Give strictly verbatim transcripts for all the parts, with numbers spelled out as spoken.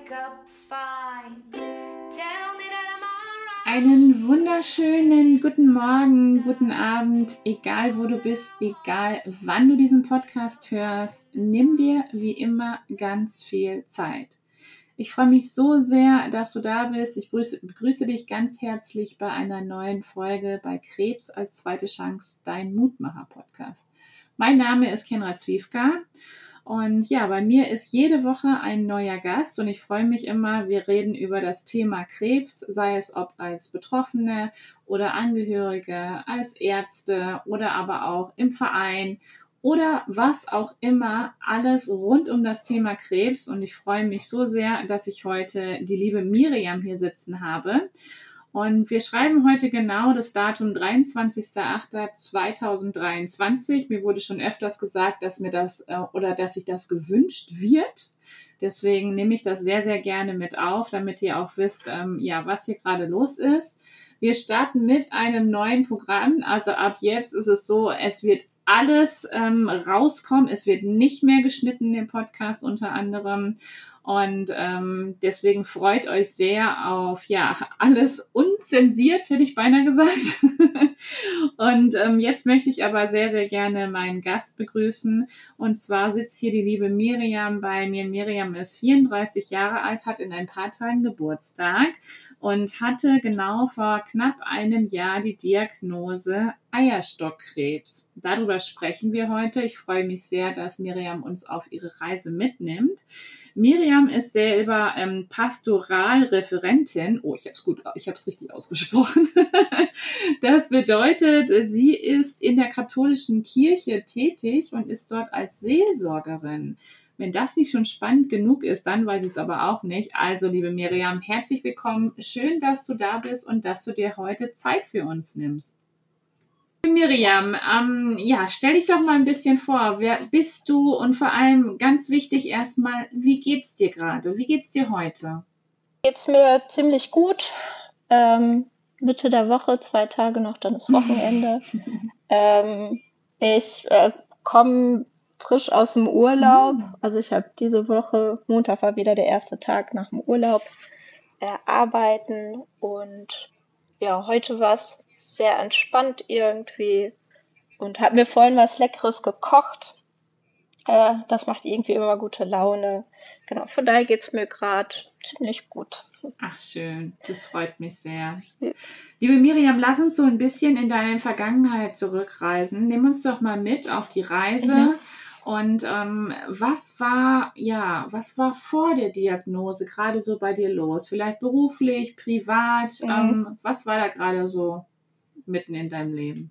wake up fine. Tell me that I'm alright. Einen wunderschönen guten Morgen, guten Abend, egal wo du bist, egal wann du diesen Podcast hörst, nimm dir wie immer ganz viel Zeit. Ich freue mich so sehr, dass du da bist. Ich begrüße, begrüße dich ganz herzlich bei einer neuen Folge bei Krebs als zweite Chance, dein Mutmacher-Podcast. Mein Name ist Kenra Zwiefka und ja, bei mir ist jede Woche ein neuer Gast und ich freue mich immer, wir reden über das Thema Krebs, sei es ob als Betroffene oder Angehörige, als Ärzte oder aber auch im Verein oder was auch immer, alles rund um das Thema Krebs. Und ich freue mich so sehr, dass ich heute die liebe Miriam hier sitzen habe. Und wir schreiben heute genau das Datum dreiundzwanzigster achter zweitausenddreiundzwanzig. Mir wurde schon öfters gesagt, dass mir das äh, oder dass sich das gewünscht wird. Deswegen nehme ich das sehr, sehr gerne mit auf, damit ihr auch wisst, ähm, ja, was hier gerade los ist. Wir starten mit einem neuen Programm. Also ab jetzt ist es so, es wird alles ähm, rauskommen. Es wird nicht mehr geschnitten, den Podcast unter anderem. Und ähm, deswegen freut euch sehr auf, ja, alles unzensiert, hätte ich beinahe gesagt. Und ähm, jetzt möchte ich aber sehr, sehr gerne meinen Gast begrüßen. Und zwar sitzt hier die liebe Miriam bei mir. Miriam ist vierunddreißig Jahre alt, hat in ein paar Tagen Geburtstag und hatte genau vor knapp einem Jahr die Diagnose Eierstockkrebs. Darüber sprechen wir heute. Ich freue mich sehr, dass Miriam uns auf ihre Reise mitnimmt. Miriam ist selber ähm, Pastoralreferentin. Oh, ich habe es gut, ich habe es richtig ausgesprochen. Das bedeutet, sie ist in der katholischen Kirche tätig und ist dort als Seelsorgerin. Wenn das nicht schon spannend genug ist, dann weiß ich es aber auch nicht. Also, liebe Miriam, herzlich willkommen. Schön, dass du da bist und dass du dir heute Zeit für uns nimmst. Miriam, ähm, ja, stell dich doch mal ein bisschen vor. Wer bist du? Und vor allem ganz wichtig erstmal, wie geht's dir gerade? Wie geht's dir heute? Geht's mir ziemlich gut. Ähm, Mitte der Woche, zwei Tage noch, dann ist Wochenende. ähm, ich äh, komme frisch aus dem Urlaub. Also ich habe diese Woche, Montag war wieder der erste Tag nach dem Urlaub, äh, arbeiten. Und ja, heute war es sehr entspannt irgendwie und habe mir vorhin was Leckeres gekocht. Äh, das macht irgendwie immer gute Laune. Genau, von daher geht's mir gerade ziemlich gut. Ach schön, das freut mich sehr. Ja. Liebe Miriam, lass uns so ein bisschen in deine Vergangenheit zurückreisen. Nimm uns doch mal mit auf die Reise. Mhm. Und ähm, was war, ja, was war vor der Diagnose gerade so bei dir los? Vielleicht beruflich, privat? Mhm. Ähm, was war da gerade so mitten in deinem Leben?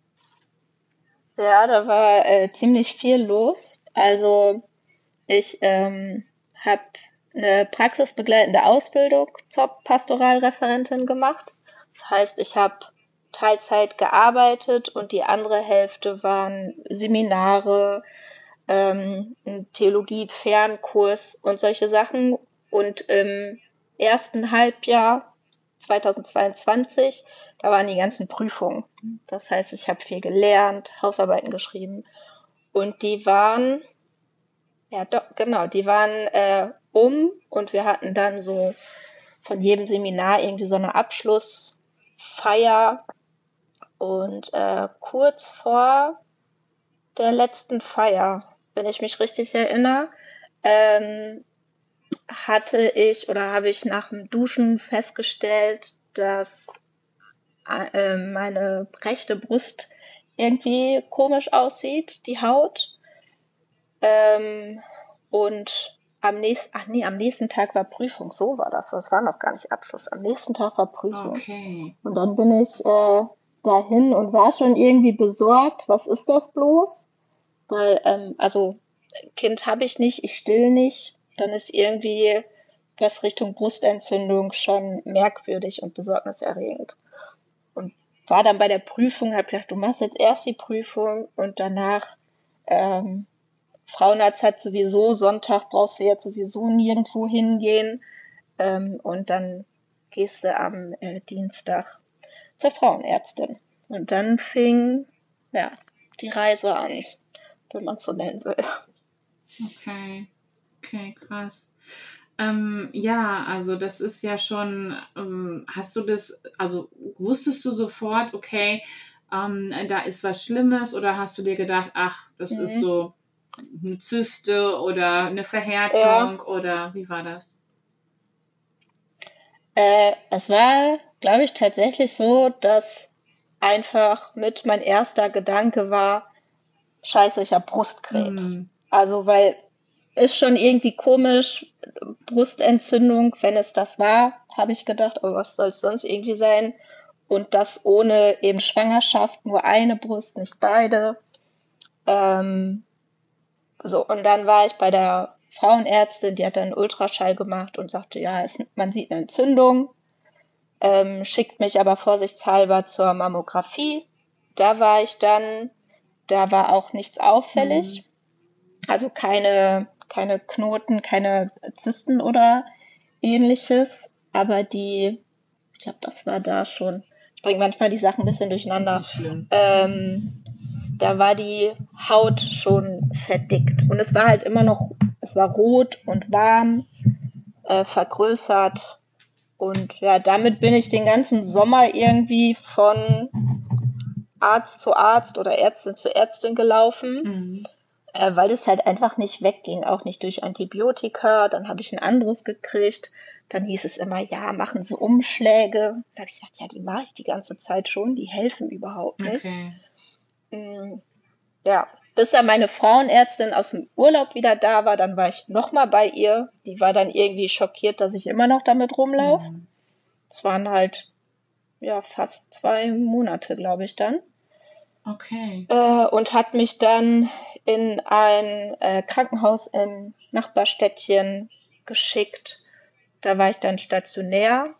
Ja, da war äh, ziemlich viel los. Also ich ähm, habe eine praxisbegleitende Ausbildung zur Pastoralreferentin gemacht. Das heißt, ich habe Teilzeit gearbeitet und die andere Hälfte waren Seminare, ähm, ein Theologie-Fernkurs und solche Sachen. Und im ersten Halbjahr zweitausendzweiundzwanzig, da waren die ganzen Prüfungen. Das heißt, ich habe viel gelernt, Hausarbeiten geschrieben. Und die waren, ja doch, genau, die waren äh, um und wir hatten dann so von jedem Seminar irgendwie so eine Abschlussfeier. Und äh, kurz vor der letzten Feier, wenn ich mich richtig erinnere, ähm, hatte ich oder habe ich nach dem Duschen festgestellt, dass äh, meine rechte Brust irgendwie komisch aussieht, die Haut. Ähm, und am nächsten, ach nee, am nächsten Tag war Prüfung, so war das. Das war noch gar nicht Abschluss. Am nächsten Tag war Prüfung. Okay. Und dann bin ich äh, dahin und war schon irgendwie besorgt, was ist das bloß? Weil, ähm, also Kind habe ich nicht, ich still nicht, dann ist irgendwie was Richtung Brustentzündung schon merkwürdig und besorgniserregend. Und war dann bei der Prüfung, habe gedacht, du machst jetzt erst die Prüfung und danach ähm, Frauenarzt hat sowieso, Sonntag brauchst du jetzt sowieso nirgendwo hingehen ähm, und dann gehst du am äh, Dienstag zur Frauenärztin. Und dann fing ja die Reise an, wenn man es so nennen will. Okay, okay, krass. Ähm, ja, also das ist ja schon, ähm, hast du das, also wusstest du sofort, okay, ähm, da ist was Schlimmes oder hast du dir gedacht, ach, das ist Mhm. so eine Zyste oder eine Ja, Verhärtung oder wie war das? äh, es war, glaube ich, tatsächlich so, dass einfach mit mein erster Gedanke war, scheiße, ich habe Hm, Brustkrebs. Also, weil ist schon irgendwie komisch, Brustentzündung, wenn es das war, habe ich gedacht, aber was soll es sonst irgendwie sein? Und das ohne eben Schwangerschaft, nur eine Brust, nicht beide. Ähm, so, und dann war ich bei der Frauenärztin, die hat dann einen Ultraschall gemacht und sagte, ja, es, man sieht eine Entzündung, ähm, schickt mich aber vorsichtshalber zur Mammographie. Da war ich dann, da war auch nichts hm, auffällig. Also keine, keine Knoten, keine Zysten oder ähnliches. Aber die, ich glaube, das war da schon. Ich bringe manchmal die Sachen ein bisschen durcheinander. nicht schlimm. Ähm, da war die Haut schon verdickt. Und es war halt immer noch, es war rot und warm, äh, vergrößert. Und ja, damit bin ich den ganzen Sommer irgendwie von Arzt zu Arzt oder Ärztin zu Ärztin gelaufen. Hm, Äh, weil das halt einfach nicht wegging, auch nicht durch Antibiotika. Dann habe ich ein anderes gekriegt. Dann hieß es immer, ja, machen Sie Umschläge. Da habe ich gesagt, ja, die mache ich die ganze Zeit schon, die helfen überhaupt nicht. okay. Mm, ja, bis dann meine Frauenärztin aus dem Urlaub wieder da war, dann war ich nochmal bei ihr. Die war dann irgendwie schockiert, dass ich immer noch damit rumlaufe. Hm, Es waren halt, ja, fast zwei Monate, glaube ich, dann. okay. Äh, und hat mich dann in ein äh, Krankenhaus im Nachbarstädtchen geschickt. Da war ich dann stationär.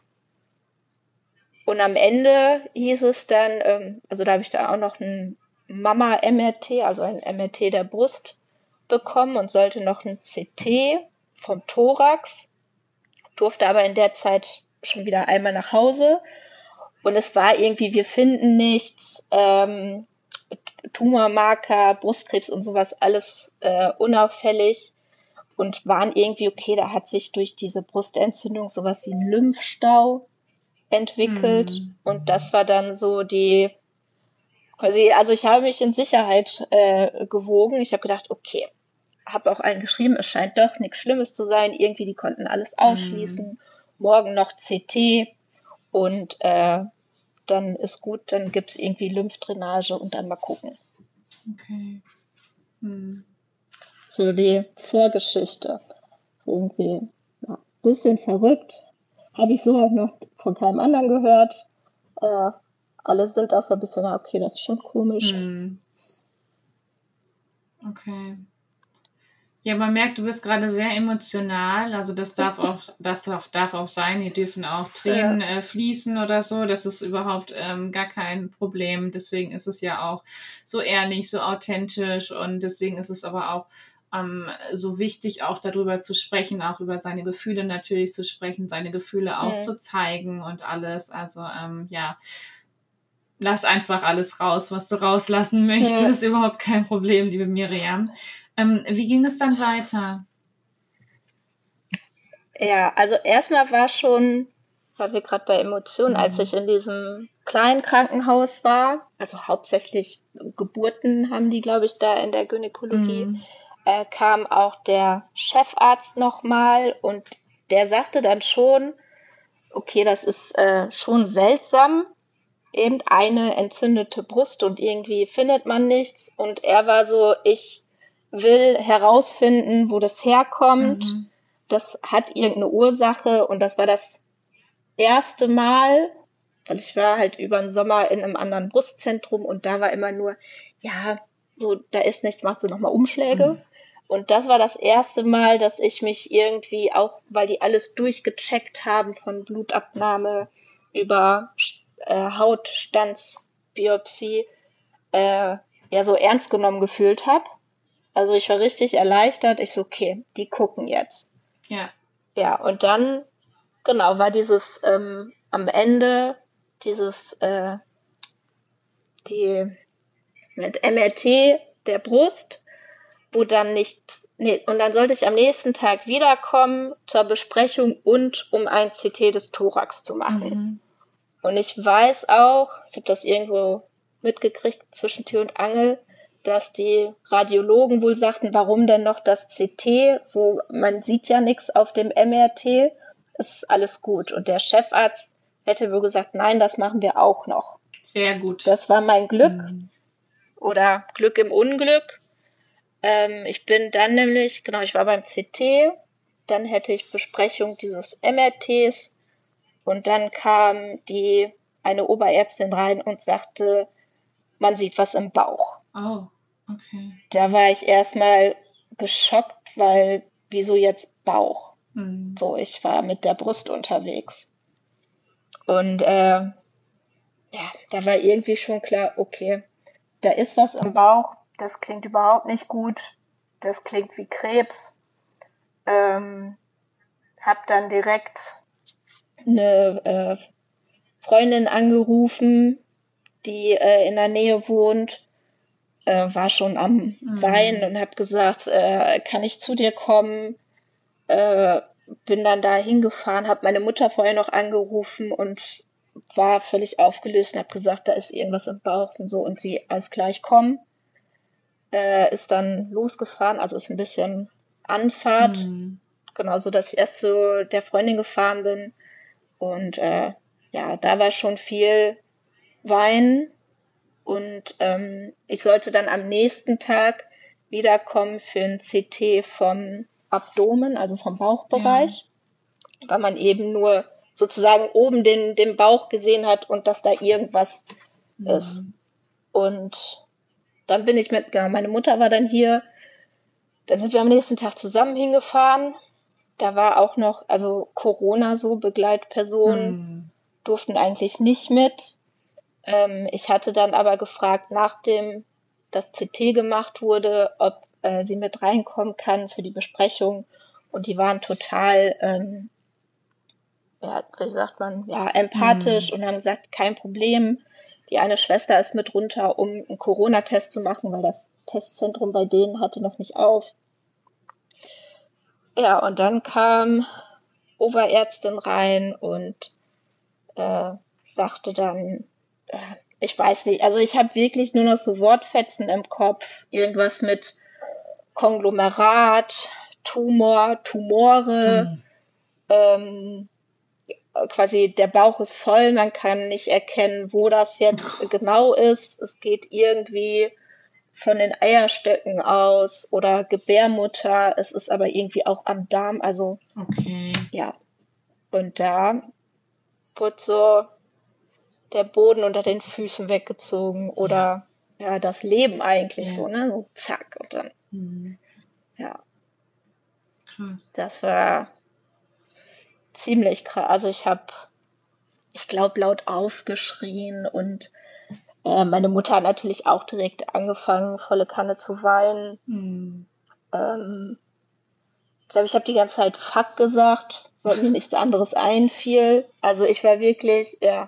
Und am Ende hieß es dann, ähm, also da habe ich da auch noch ein Mama-M R T, also ein M R T der Brust bekommen und sollte noch ein C T vom Thorax, durfte aber in der Zeit schon wieder einmal nach Hause. Und es war irgendwie, wir finden nichts, ähm, Tumormarker, Brustkrebs und sowas, alles äh, unauffällig und waren irgendwie okay. Da hat sich durch diese Brustentzündung sowas wie ein Lymphstau entwickelt. Hm, Und das war dann so die, quasi, also ich habe mich in Sicherheit äh, gewogen. Ich habe gedacht, okay, habe auch allen geschrieben, es scheint doch nichts Schlimmes zu sein. Irgendwie, die konnten alles hm, ausschließen. Morgen noch C T und äh, dann ist gut, dann gibt's irgendwie Lymphdrainage und dann mal gucken. okay. Hm. So die Vorgeschichte. Ist irgendwie ja, ein bisschen verrückt. Habe ich so auch noch von keinem anderen gehört. Äh, alle sind auch so ein bisschen, ja, okay, das ist schon komisch. Hm. Okay. Ja, man merkt, du bist gerade sehr emotional. Also das darf auch, das darf, darf auch sein. Hier dürfen auch Ja, Tränen äh, fließen oder so. Das ist überhaupt ähm, gar kein Problem. Deswegen ist es ja auch so ehrlich, so authentisch und deswegen ist es aber auch ähm, so wichtig, auch darüber zu sprechen, auch über seine Gefühle natürlich zu sprechen, seine Gefühle auch hm, zu zeigen und alles. Also ähm, ja, lass einfach alles raus, was du rauslassen ja, möchtest. Überhaupt kein Problem, liebe Miriam. Ähm, wie ging es dann weiter? ja, also erstmal war schon, weil wir gerade bei Emotionen, als Hm. ich in diesem kleinen Krankenhaus war, also hauptsächlich Geburten haben die, glaube ich, da in der Gynäkologie, Hm. äh, kam auch der Chefarzt nochmal und der sagte dann schon, okay, das ist äh, schon seltsam, eben eine entzündete Brust und irgendwie findet man nichts. Und er war so, ich will herausfinden, wo das herkommt. Mhm. Das hat irgendeine Ursache und das war das erste Mal, weil ich war halt über den Sommer in einem anderen Brustzentrum und da war immer nur, ja, so, da ist nichts, machst du nochmal Umschläge. Und das war das erste Mal, dass ich mich irgendwie auch, weil die alles durchgecheckt haben, von Blutabnahme über äh, Hautstandsbiopsie, äh, ja, so ernst genommen gefühlt habe. Also ich war richtig erleichtert. Ich so, okay, die gucken jetzt. Ja. Ja, und dann, genau, war dieses ähm, am Ende dieses äh, die mit M R T der Brust wo dann nichts, nee, und dann sollte ich am nächsten Tag wiederkommen zur Besprechung und um ein C T des Thorax zu machen. Mhm. Und ich weiß auch, ich habe das irgendwo mitgekriegt zwischen Tür und Angel, dass die Radiologen wohl sagten, warum denn noch das C T? So, man sieht ja nichts auf dem M R T, ist alles gut. Und der Chefarzt hätte wohl gesagt, nein, das machen wir auch noch. Sehr gut. Das war mein Glück Mhm. oder Glück im Unglück. Ähm, ich bin dann nämlich, genau, ich war beim C T, dann hätte ich Besprechung dieses M R Ts und dann kam die eine Oberärztin rein und sagte, man sieht was im Bauch. Oh, okay. Da war ich erstmal geschockt, weil wieso jetzt Bauch? Mhm. So, ich war mit der Brust unterwegs. Und äh, ja, da war irgendwie schon klar, okay, da ist was im Bauch, das klingt überhaupt nicht gut, das klingt wie Krebs. Ähm, hab dann direkt eine äh, Freundin angerufen, die äh, in der Nähe wohnt, äh, war schon am Mhm. Weinen und hab gesagt, äh, kann ich zu dir kommen? Äh, bin dann da hingefahren, habe meine Mutter vorher noch angerufen und war völlig aufgelöst und habe gesagt, da ist irgendwas im Bauch und so. Und sie, alles klar, ich komm, äh, ist dann losgefahren, also ist ein bisschen Anfahrt, Mhm. genau, so dass ich erst zu der Freundin gefahren bin. Und äh, ja, da war schon viel Wein. Und ähm, ich sollte dann am nächsten Tag wiederkommen für ein C T vom Abdomen, also vom Bauchbereich, weil man eben nur sozusagen oben den, den Bauch gesehen hat und dass da irgendwas ist. Mhm. Und dann bin ich mit, genau, meine Mutter war dann hier, dann sind wir am nächsten Tag zusammen hingefahren. Da war auch noch, also Corona so, Begleitpersonen Mhm. durften eigentlich nicht mit. Ähm, ich hatte dann aber gefragt, nachdem das C T gemacht wurde, ob äh, sie mit reinkommen kann für die Besprechung. Und die waren total, ähm, ja, wie sagt man, ja, empathisch Mhm. und haben gesagt, kein Problem. Die eine Schwester ist mit runter, um einen Corona-Test zu machen, weil das Testzentrum bei denen hatte noch nicht auf. Ja, und dann kam Oberärztin rein und äh, sagte dann, äh, ich weiß nicht, also ich habe wirklich nur noch so Wortfetzen im Kopf, irgendwas mit Konglomerat, Tumor, Tumore, Mhm. ähm, quasi der Bauch ist voll, man kann nicht erkennen, wo das jetzt genau ist. Es geht irgendwie von den Eierstöcken aus oder Gebärmutter, es ist aber irgendwie auch am Darm, also Okay. ja. Und da wurde so der Boden unter den Füßen weggezogen oder ja, das Leben eigentlich Ja. so, ne? So zack und dann, Mhm. ja, Krass. das war ziemlich krass. Also ich habe, ich glaube, laut aufgeschrien und äh, meine Mutter hat natürlich auch direkt angefangen, volle Kanne zu weinen. Mhm. Ähm, ich glaube, ich habe die ganze Zeit Fuck gesagt, weil mir nichts anderes einfiel. Also ich war wirklich, ja,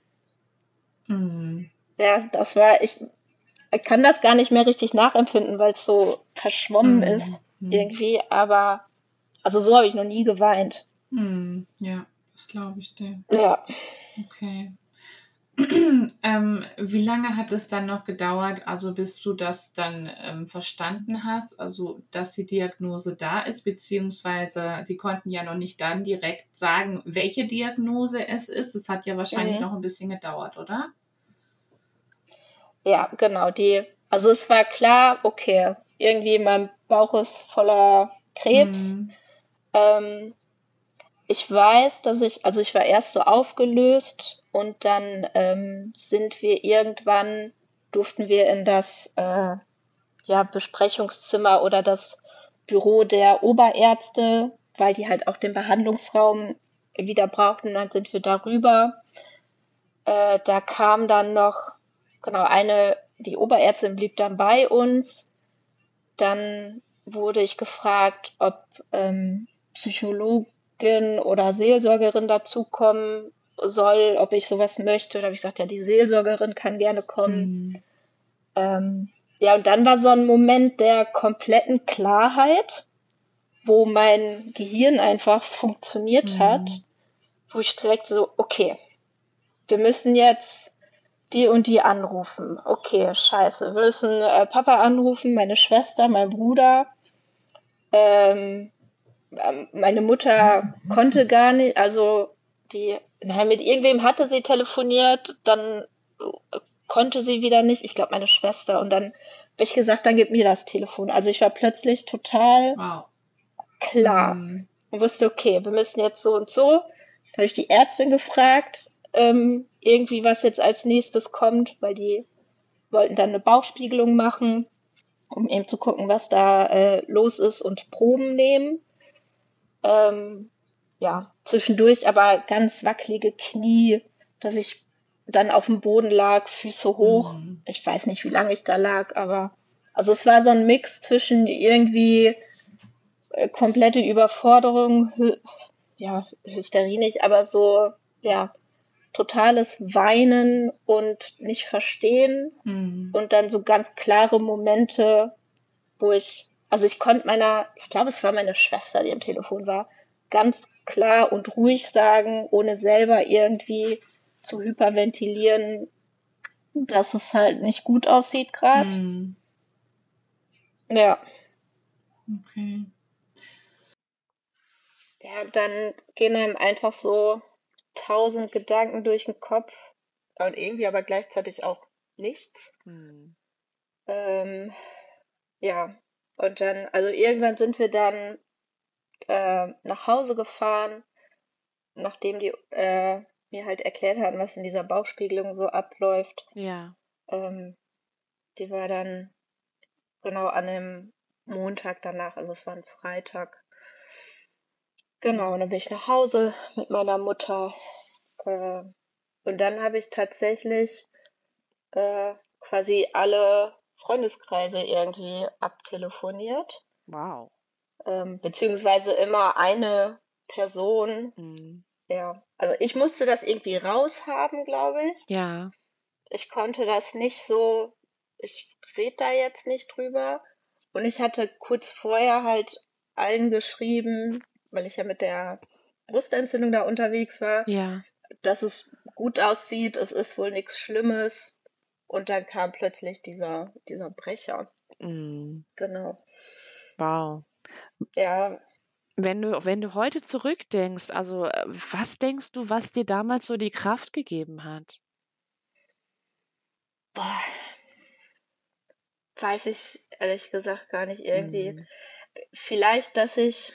Mhm. ja, das war, ich, ich kann das gar nicht mehr richtig nachempfinden, weil es so verschwommen Mhm. ist Mhm. irgendwie, aber also so habe ich noch nie geweint. Mhm. Ja, das glaube ich dir. Ja, Okay. ähm, wie lange hat es dann noch gedauert, also bis du das dann ähm, verstanden hast, also dass die Diagnose da ist, beziehungsweise die konnten ja noch nicht dann direkt sagen, welche Diagnose es ist. Das hat ja wahrscheinlich mhm. noch ein bisschen gedauert, oder? Ja, genau, die, also es war klar, okay, irgendwie mein Bauch ist voller Krebs. Mhm. Ähm, ich weiß, dass ich, also ich war erst so aufgelöst und dann ähm, sind wir irgendwann, durften wir in das äh, ja, Besprechungszimmer oder das Büro der Oberärzte, weil die halt auch den Behandlungsraum wieder brauchten. Dann sind wir darüber. Äh, da kam dann noch, genau, eine, die Oberärztin blieb dann bei uns. Dann wurde ich gefragt, ob ähm, Psychologin oder Seelsorgerin dazukommen soll, ob ich sowas möchte. Da habe ich gesagt, ja, die Seelsorgerin kann gerne kommen. Mhm. Ähm, ja, und dann war so ein Moment der kompletten Klarheit, wo mein Gehirn einfach funktioniert hat, Mhm. wo ich direkt so, okay, wir müssen jetzt die und die anrufen. Okay, scheiße, wir müssen äh, Papa anrufen, meine Schwester, mein Bruder. Ähm, ähm, meine Mutter konnte gar nicht, also die, na, mit irgendwem hatte sie telefoniert, dann äh, konnte sie wieder nicht, ich glaube meine Schwester. Und dann habe ich gesagt, dann gib mir das Telefon. Also ich war plötzlich total Wow. klar Mhm. und wusste, okay, wir müssen jetzt so und so. Habe ich die Ärztin gefragt, ähm, irgendwie was jetzt als nächstes kommt, weil die wollten dann eine Bauchspiegelung machen, um eben zu gucken, was da äh, los ist und Proben nehmen. Ähm, ja, zwischendurch aber ganz wackelige Knie, dass ich dann auf dem Boden lag, Füße hoch. Mhm. Ich weiß nicht, wie lange ich da lag, aber also es war so ein Mix zwischen irgendwie äh, komplette Überforderung, Hy ja, Hysterie nicht, aber so, ja, totales Weinen und nicht verstehen Mhm. und dann so ganz klare Momente, wo ich, also ich konnte meiner, ich glaube, es war meine Schwester, die am Telefon war, ganz klar und ruhig sagen, ohne selber irgendwie zu hyperventilieren, dass es halt nicht gut aussieht gerade. Mhm. Ja. Okay. Ja, dann gehen einem einfach so tausend Gedanken durch den Kopf und irgendwie aber gleichzeitig auch nichts. Hm. Ähm, ja, und dann, also irgendwann sind wir dann äh, nach Hause gefahren, nachdem die äh, mir halt erklärt hatten, was in dieser Bauchspiegelung so abläuft. Ja. Ähm, die war dann genau an dem Montag danach, also es war ein Freitag. Genau, und dann bin ich nach Hause mit meiner Mutter. Äh, und dann habe ich tatsächlich äh, quasi alle Freundeskreise irgendwie abtelefoniert. Wow. Ähm, beziehungsweise immer eine Person. Hm. Ja, also ich musste das irgendwie raushaben, glaube ich. Ja. Ich konnte das nicht so, ich rede da jetzt nicht drüber. Und ich hatte kurz vorher halt allen geschrieben, weil ich ja mit der Brustentzündung da unterwegs war, Ja. dass es gut aussieht, es ist wohl nichts Schlimmes. Und dann kam plötzlich dieser, dieser Brecher. Hm. Genau. Wow. Ja, Wenn du, wenn du heute zurückdenkst, also äh, was denkst du, was dir damals so die Kraft gegeben hat? boah, weiß ich ehrlich gesagt gar nicht irgendwie. Hm. Vielleicht, dass ich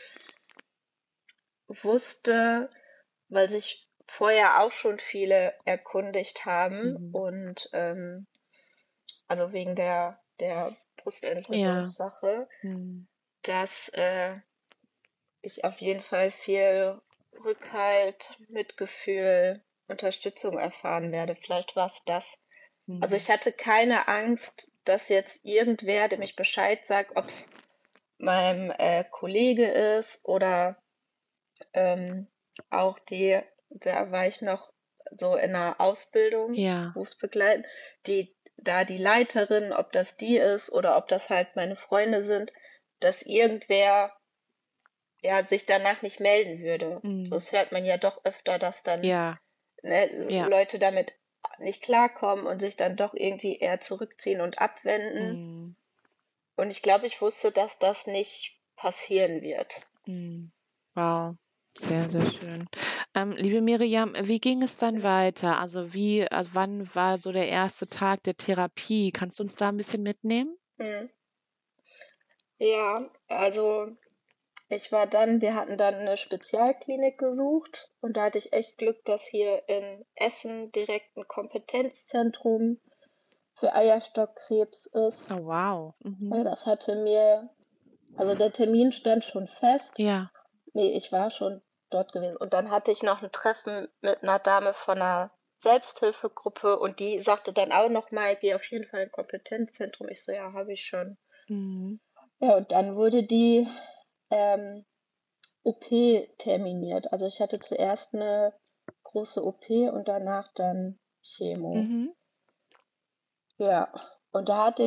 wusste, weil sich vorher auch schon viele erkundigt haben Mhm. und ähm, also wegen der, der Ja. Brustentzündungssache, Hm. dass äh, ich auf jeden Fall viel Rückhalt, Mitgefühl, Unterstützung erfahren werde. Vielleicht war es das. Also Hm. ich hatte keine Angst, dass jetzt irgendwer, der mich Bescheid sagt, ob es meinem äh, Kollege ist oder ähm, auch die, da war ich noch so in einer Ausbildung, Ja. berufsbegleitend, die, da die Leiterin, ob das die ist oder ob das halt meine Freunde sind, dass irgendwer ja sich danach nicht melden würde. So, Hm. das hört man ja doch öfter, dass dann Ja. ne, Ja. Leute damit nicht klarkommen und sich dann doch irgendwie eher zurückziehen und abwenden. Hm. Und ich glaube, ich wusste, dass das nicht passieren wird. Hm. Wow. Sehr, sehr schön. Ähm, liebe Miriam, wie ging es dann weiter? Also wie, also wann war so der erste Tag der Therapie? Kannst du uns da ein bisschen mitnehmen? Hm. Ja, also ich war dann, wir hatten dann eine Spezialklinik gesucht und da hatte ich echt Glück, dass hier in Essen direkt ein Kompetenzzentrum für Eierstockkrebs ist. Oh, wow. Mhm. Ja, das hatte mir, also der Termin stand schon fest. Ja. Nee, ich war schon dort gewesen. Und dann hatte ich noch ein Treffen mit einer Dame von einer Selbsthilfegruppe und die sagte dann auch noch mal, geh auf jeden Fall in ein Kompetenzzentrum. Ich so, ja, habe ich schon. Mhm. Ja, und dann wurde die ähm, O P terminiert. Also ich hatte zuerst eine große O P und danach dann Chemo. Mhm. Ja, und da hatte ich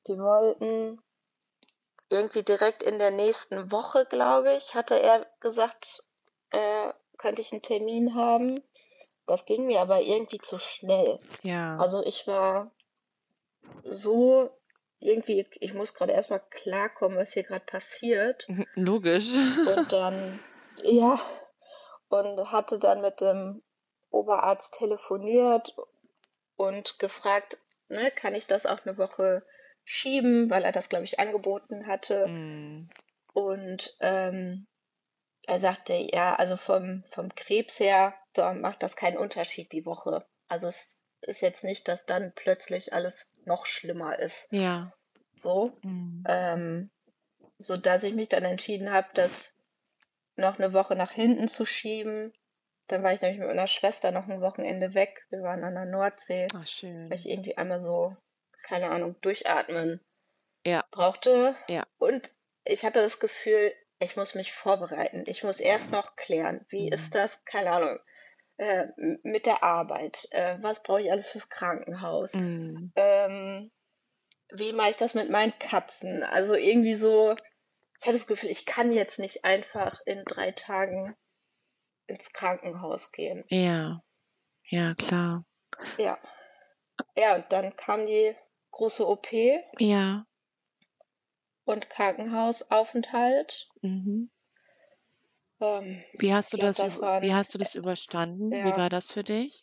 die wollten irgendwie direkt in der nächsten Woche, glaube ich, hatte er gesagt, äh, könnte ich einen Termin haben. Das ging mir aber irgendwie zu schnell. Ja. Also ich war so irgendwie, ich muss gerade erstmal klarkommen, was hier gerade passiert. Logisch. Und dann, ja, und hatte dann mit dem Oberarzt telefoniert und gefragt, ne, kann ich das auch eine Woche schieben, weil er das, glaube ich, angeboten hatte. Mm. Und ähm, er sagte, ja, also vom, vom Krebs her, da macht das keinen Unterschied die Woche. Also es ist jetzt nicht, dass dann plötzlich alles noch schlimmer ist. Ja. So, Mm. ähm, so dass ich mich dann entschieden habe, das noch eine Woche nach hinten zu schieben. Dann war ich nämlich mit meiner Schwester noch ein Wochenende weg. Wir waren an der Nordsee, Ach, schön. weil ich irgendwie einmal so, keine Ahnung, durchatmen Ja. brauchte. Ja. Und ich hatte das Gefühl, ich muss mich vorbereiten. Ich muss erst noch klären, wie Mm. ist das, keine Ahnung, äh, m- mit der Arbeit. Äh, was brauche ich alles fürs Krankenhaus? Mm. Ähm, wie mache ich das mit meinen Katzen? Also irgendwie so, ich hatte das Gefühl, ich kann jetzt nicht einfach in drei Tagen ins Krankenhaus gehen. Ja. Ja, klar. Ja. Ja, und dann kam die große O P Ja. und Krankenhausaufenthalt. Mhm. Ähm, Wie hast ich du glaube, das, das üb- wie waren, hast du das überstanden? Wie ja, war das für dich?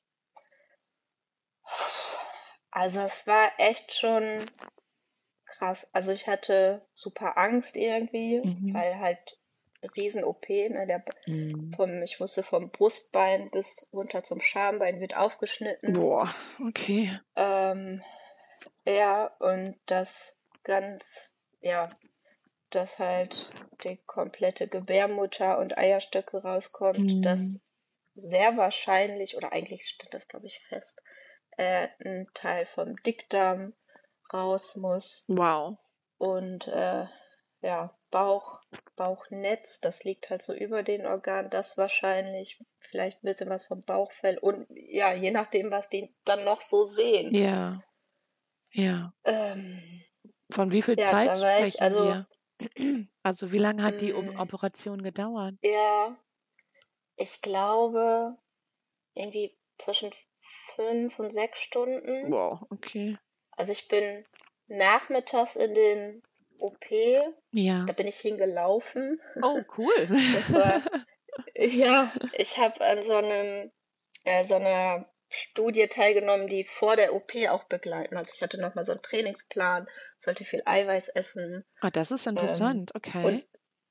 also es war echt schon krass. Also ich hatte super Angst irgendwie, Mhm. weil halt Riesen-O P, ne, der Mm. vom, ich musste vom Brustbein bis runter zum Schambein wird aufgeschnitten. Boah, okay. Ähm, ja, und das ganz, ja, dass halt die komplette Gebärmutter und Eierstöcke rauskommt, Mm. dass sehr wahrscheinlich, oder eigentlich steht das, glaube ich, fest, äh, ein Teil vom Dickdarm raus muss. Wow. Und äh, ja, Bauch, Bauchnetz, das liegt halt so über den Organen, das wahrscheinlich, vielleicht ein bisschen was vom Bauchfell und ja, je nachdem, was die dann noch so sehen. Ja. Ja. Ähm, Von wie viel ja, Zeit da war ich, sprechen also, wir? Also wie lange hat die O- mh, Operation gedauert? ja, ich glaube, irgendwie zwischen fünf und sechs Stunden. Wow, okay. Also ich bin nachmittags in den O P, Ja. da bin ich hingelaufen. Oh, cool. Das war, ja, ich habe an so einem, äh, so einer Studie teilgenommen, die vor der O P auch begleiten. Also ich hatte nochmal so einen Trainingsplan, sollte viel Eiweiß essen. Ah, das ist Ähm, interessant. und Okay.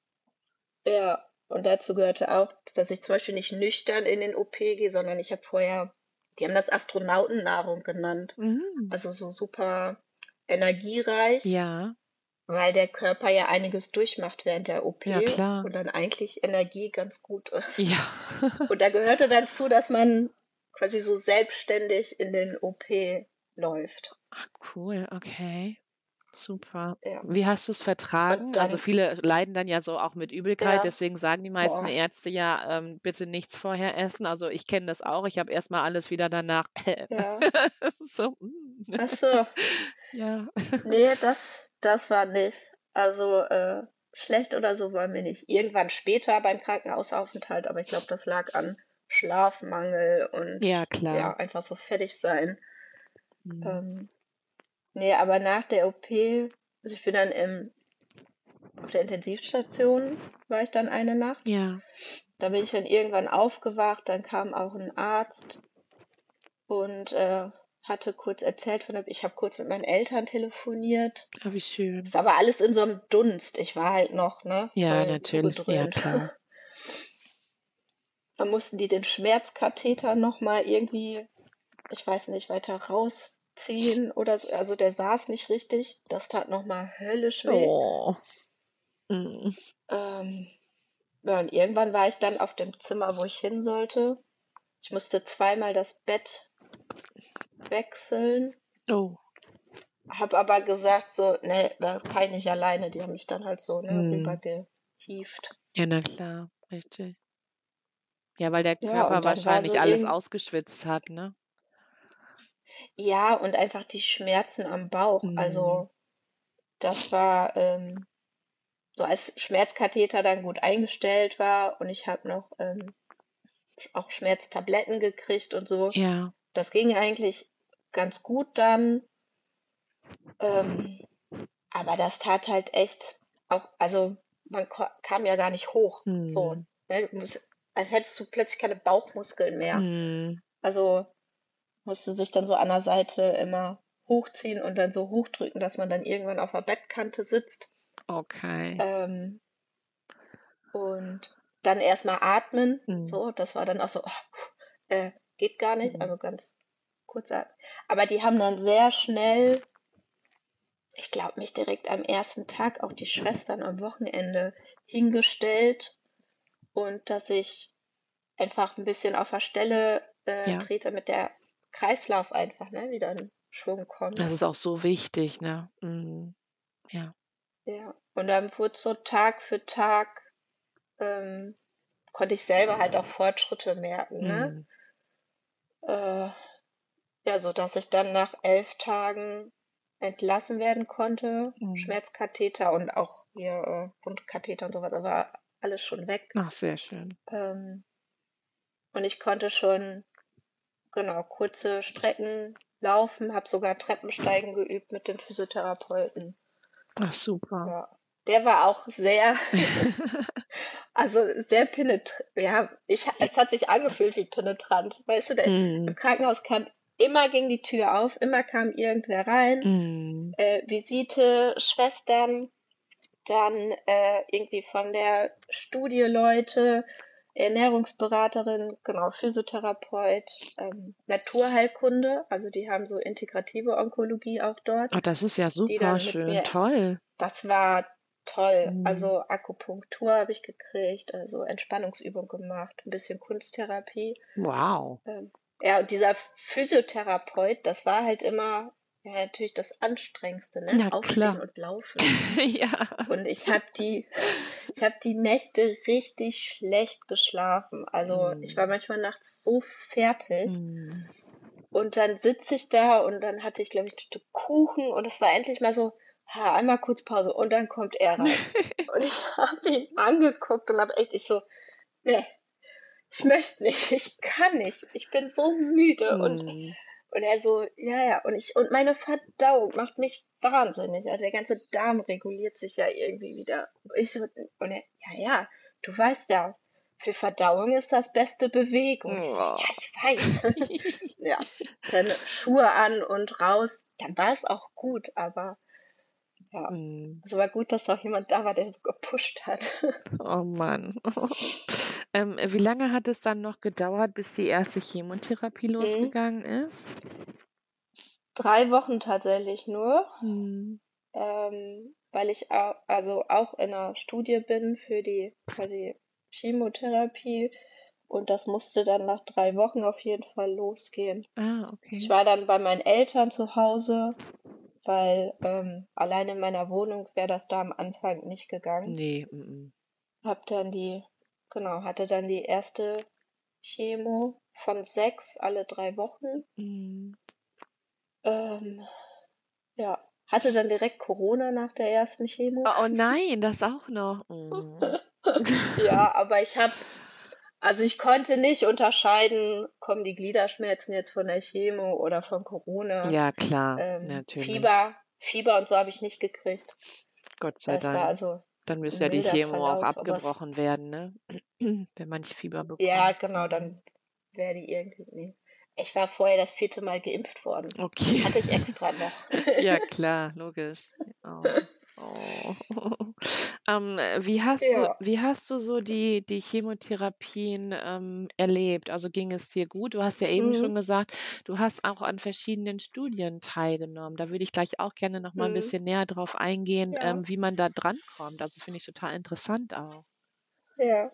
ja, und dazu gehörte auch, dass ich zum Beispiel nicht nüchtern in den O P gehe, sondern ich habe vorher, die haben das Astronautennahrung genannt. Mhm. Also so super energiereich, Ja. weil der Körper ja einiges durchmacht während der O Ja, P klar. und dann eigentlich Energie ganz gut ist. Ja. Und da gehörte dazu, dass man quasi so selbstständig in den O P läuft. Ach, cool. Okay. Super. Ja. Wie hast du es Und vertragen? Also dann, viele leiden dann ja so auch mit Übelkeit, ja, deswegen sagen die meisten boah, Ärzte ja, ähm, bitte nichts vorher essen. Also ich kenne das auch. Ich habe erstmal alles wieder danach. ja. So, mm. Ach so, Ja. nee, das, das war nicht. Also äh, schlecht oder so war mir nicht. Irgendwann später beim Krankenhausaufenthalt, aber ich glaube, das lag an Schlafmangel und Ja, ja, klar. einfach so fertig sein. Mhm. Ähm, nee, aber nach der O P, also ich bin dann im, auf der Intensivstation, war ich dann eine Nacht. Ja. Da bin ich dann irgendwann aufgewacht, dann kam auch ein Arzt und äh, hatte kurz erzählt von, ich habe kurz mit meinen Eltern telefoniert. Ah, wie schön. Ist aber alles in so einem Dunst. Ich war halt noch, ne, Ja, voll natürlich. Ja, zugedröhnt. klar. Dann mussten die den Schmerzkatheter nochmal irgendwie, ich weiß nicht, weiter rausziehen oder so. Also der saß nicht richtig. Das tat nochmal höllisch weh. Oh. Mm. Ähm, ja, und irgendwann war ich dann auf dem Zimmer, wo ich hin sollte. Ich musste zweimal das Bett wechseln. Oh. Hab aber gesagt so, ne, das kann ich nicht alleine. Die haben mich dann halt so, ne, Hm. rübergehievt. Ja, na klar. Richtig. Ja, weil der Ja, Körper und dann war so wahrscheinlich alles irgend, ausgeschwitzt hat, ne? ja, und einfach die Schmerzen am Bauch. Mm. Also das war ähm, so, als Schmerzkatheter dann gut eingestellt war und ich habe noch ähm, auch Schmerztabletten gekriegt und so. Ja. Das ging eigentlich ganz gut dann. Ähm, aber das tat halt echt auch, also man ko- kam ja gar nicht hoch. So, Hm. ne? Du musst, als hättest du plötzlich keine Bauchmuskeln mehr. Hm. Also musste sich dann so an der Seite immer hochziehen und dann so hochdrücken, dass man dann irgendwann auf der Bettkante sitzt. Okay. Ähm, und dann erstmal atmen. Hm. So, das war dann auch so, oh, äh, geht gar nicht, Hm. also ganz kurzer. Aber die haben dann sehr schnell, ich glaube, mich direkt am ersten Tag, auch die Schwestern am Wochenende hingestellt und dass ich einfach ein bisschen auf der Stelle äh, Ja. trete, mit der Kreislauf einfach, ne, wieder in Schwung kommt. Das ist auch so wichtig, ne? Hm. Ja. Ja. Und dann wurde so Tag für Tag, ähm, konnte ich selber halt auch Fortschritte merken, ne? Hm. Äh, ja, so dass ich dann nach elf Tagen entlassen werden konnte. Hm. Schmerzkatheter und auch hier äh, Wundkatheter und sowas, da war alles schon weg. Ach, sehr schön. Ähm, und ich konnte schon, genau, kurze Strecken laufen, habe sogar Treppensteigen geübt mit dem Physiotherapeuten. Ach, super. Ja, der war auch sehr, also sehr penetrant. Ja, ich, es hat sich angefühlt wie penetrant. Weißt du, der, im Hm. Krankenhaus kam, immer ging die Tür auf, immer kam irgendwer rein. Hm. Äh, Visite, Schwestern, dann äh, irgendwie von der Studie Leute, Ernährungsberaterin, genau, Physiotherapeut, ähm, Naturheilkunde, also die haben so integrative Onkologie auch dort, Oh, das ist ja die super dann mit schön. mir, Toll. das war toll. Hm. Also Akupunktur habe ich gekriegt, also Entspannungsübung gemacht, ein bisschen Kunsttherapie. Wow. Ähm, ja, und dieser Physiotherapeut, das war halt immer ja, natürlich das Anstrengendste, ne? Ja, Aufstehen klar. und laufen. Ja. Und ich habe die, ich habe die Nächte richtig schlecht geschlafen. Also ich war Hm. manchmal nachts so fertig. Hm. Und dann sitze ich da und dann hatte ich, glaube ich, ein Stück Kuchen und es war endlich mal so, ha, einmal kurz Pause und dann kommt er rein. Und ich habe ihn angeguckt und habe echt, ich so, nee, ich möchte nicht, ich kann nicht, ich bin so müde. Und, Hm. und er so, ja, ja, und ich, und meine Verdauung macht mich wahnsinnig. Also der ganze Darm reguliert sich ja irgendwie wieder. Ich so, und er, ja, ja, du weißt ja, für Verdauung ist das beste Bewegung. Ich so, ja, Oh. ich weiß. Ja, dann Schuhe an und raus. Dann war es auch gut, aber ja, Hm. es war gut, dass auch jemand da war, der so gepusht hat. Oh Mann. Ähm, wie lange hat es dann noch gedauert, bis die erste Chemotherapie Mhm. losgegangen ist? Drei Wochen tatsächlich nur, Hm. ähm, weil ich au also auch in einer Studie bin für die quasi Chemotherapie und das musste dann nach drei Wochen auf jeden Fall losgehen. Ah, Ich okay. war dann bei meinen Eltern zu Hause, weil ähm, allein in meiner Wohnung wäre das da am Anfang nicht gegangen. Nee, mm, Hab dann die, genau, hatte dann die erste Chemo von sechs alle drei Wochen. mm. Ähm, ja, hatte dann direkt Corona nach der ersten Chemo. Oh, oh nein, das auch noch. Mm. Ja, aber ich habe, also ich konnte nicht unterscheiden, kommen die Gliederschmerzen jetzt von der Chemo oder von Corona. Ja, klar, Ähm, natürlich. Fieber, Fieber und so habe ich nicht gekriegt. Gott sei Das war Dank. also Dann müsste ein ja die milder Chemo auch Verlauf, aber es, abgebrochen werden, ne? Wenn man Fieber ja, bekommt. genau, dann wäre die irgendwie, nee. Ich war vorher das vierte Mal geimpft worden. Okay. Hatte ich extra noch. Ja, klar, logisch. Oh. Oh. Ähm, wie hast du, Ja. wie hast du so die, die Chemotherapien ähm, erlebt? Also ging es dir gut? Du hast ja eben schon Mhm. gesagt, du hast auch an verschiedenen Studien teilgenommen. Da würde ich gleich auch gerne noch mal ein Mhm. bisschen näher drauf eingehen, Ja, ähm, wie man da drankommt. Also das finde ich total interessant auch. ja.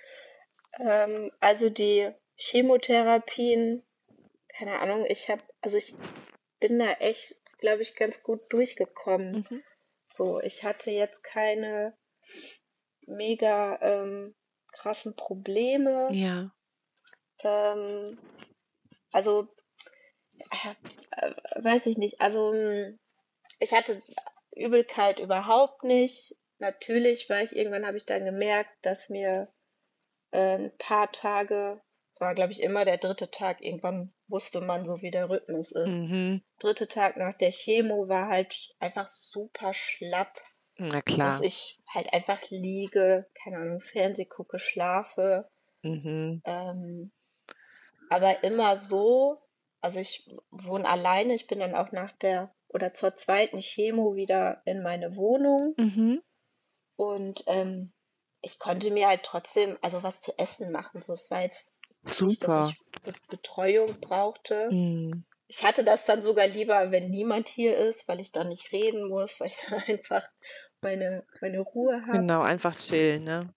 Ähm, also die Chemotherapien, keine Ahnung, ich habe, also ich bin da echt, glaube ich, ganz gut durchgekommen. Mhm. So, ich hatte jetzt keine mega ähm, krassen Probleme. Ja. Ähm, also, äh, äh, weiß ich nicht. Also, mh, ich hatte Übelkeit überhaupt nicht. Natürlich war ich, irgendwann habe ich dann gemerkt, dass mir äh, ein paar Tage, war glaube ich immer der dritte Tag, irgendwann wusste man so, wie der Rhythmus ist. Mhm. Dritte Tag nach der Chemo war halt einfach super schlapp, Na dass klar. ich halt einfach liege, keine Ahnung, Fernseh gucke, schlafe. Mhm. Ähm, aber immer so, also ich wohne alleine, ich bin dann auch nach der oder zur zweiten Chemo wieder in meine Wohnung Mhm. und ähm, ich konnte mir halt trotzdem, also was zu essen machen. So, es war jetzt nicht, dass Super. ich Be Betreuung brauchte. Mhm. Ich hatte das dann sogar lieber, wenn niemand hier ist, weil ich dann nicht reden muss, weil ich dann einfach meine, meine Ruhe habe. Genau, einfach chillen, ne?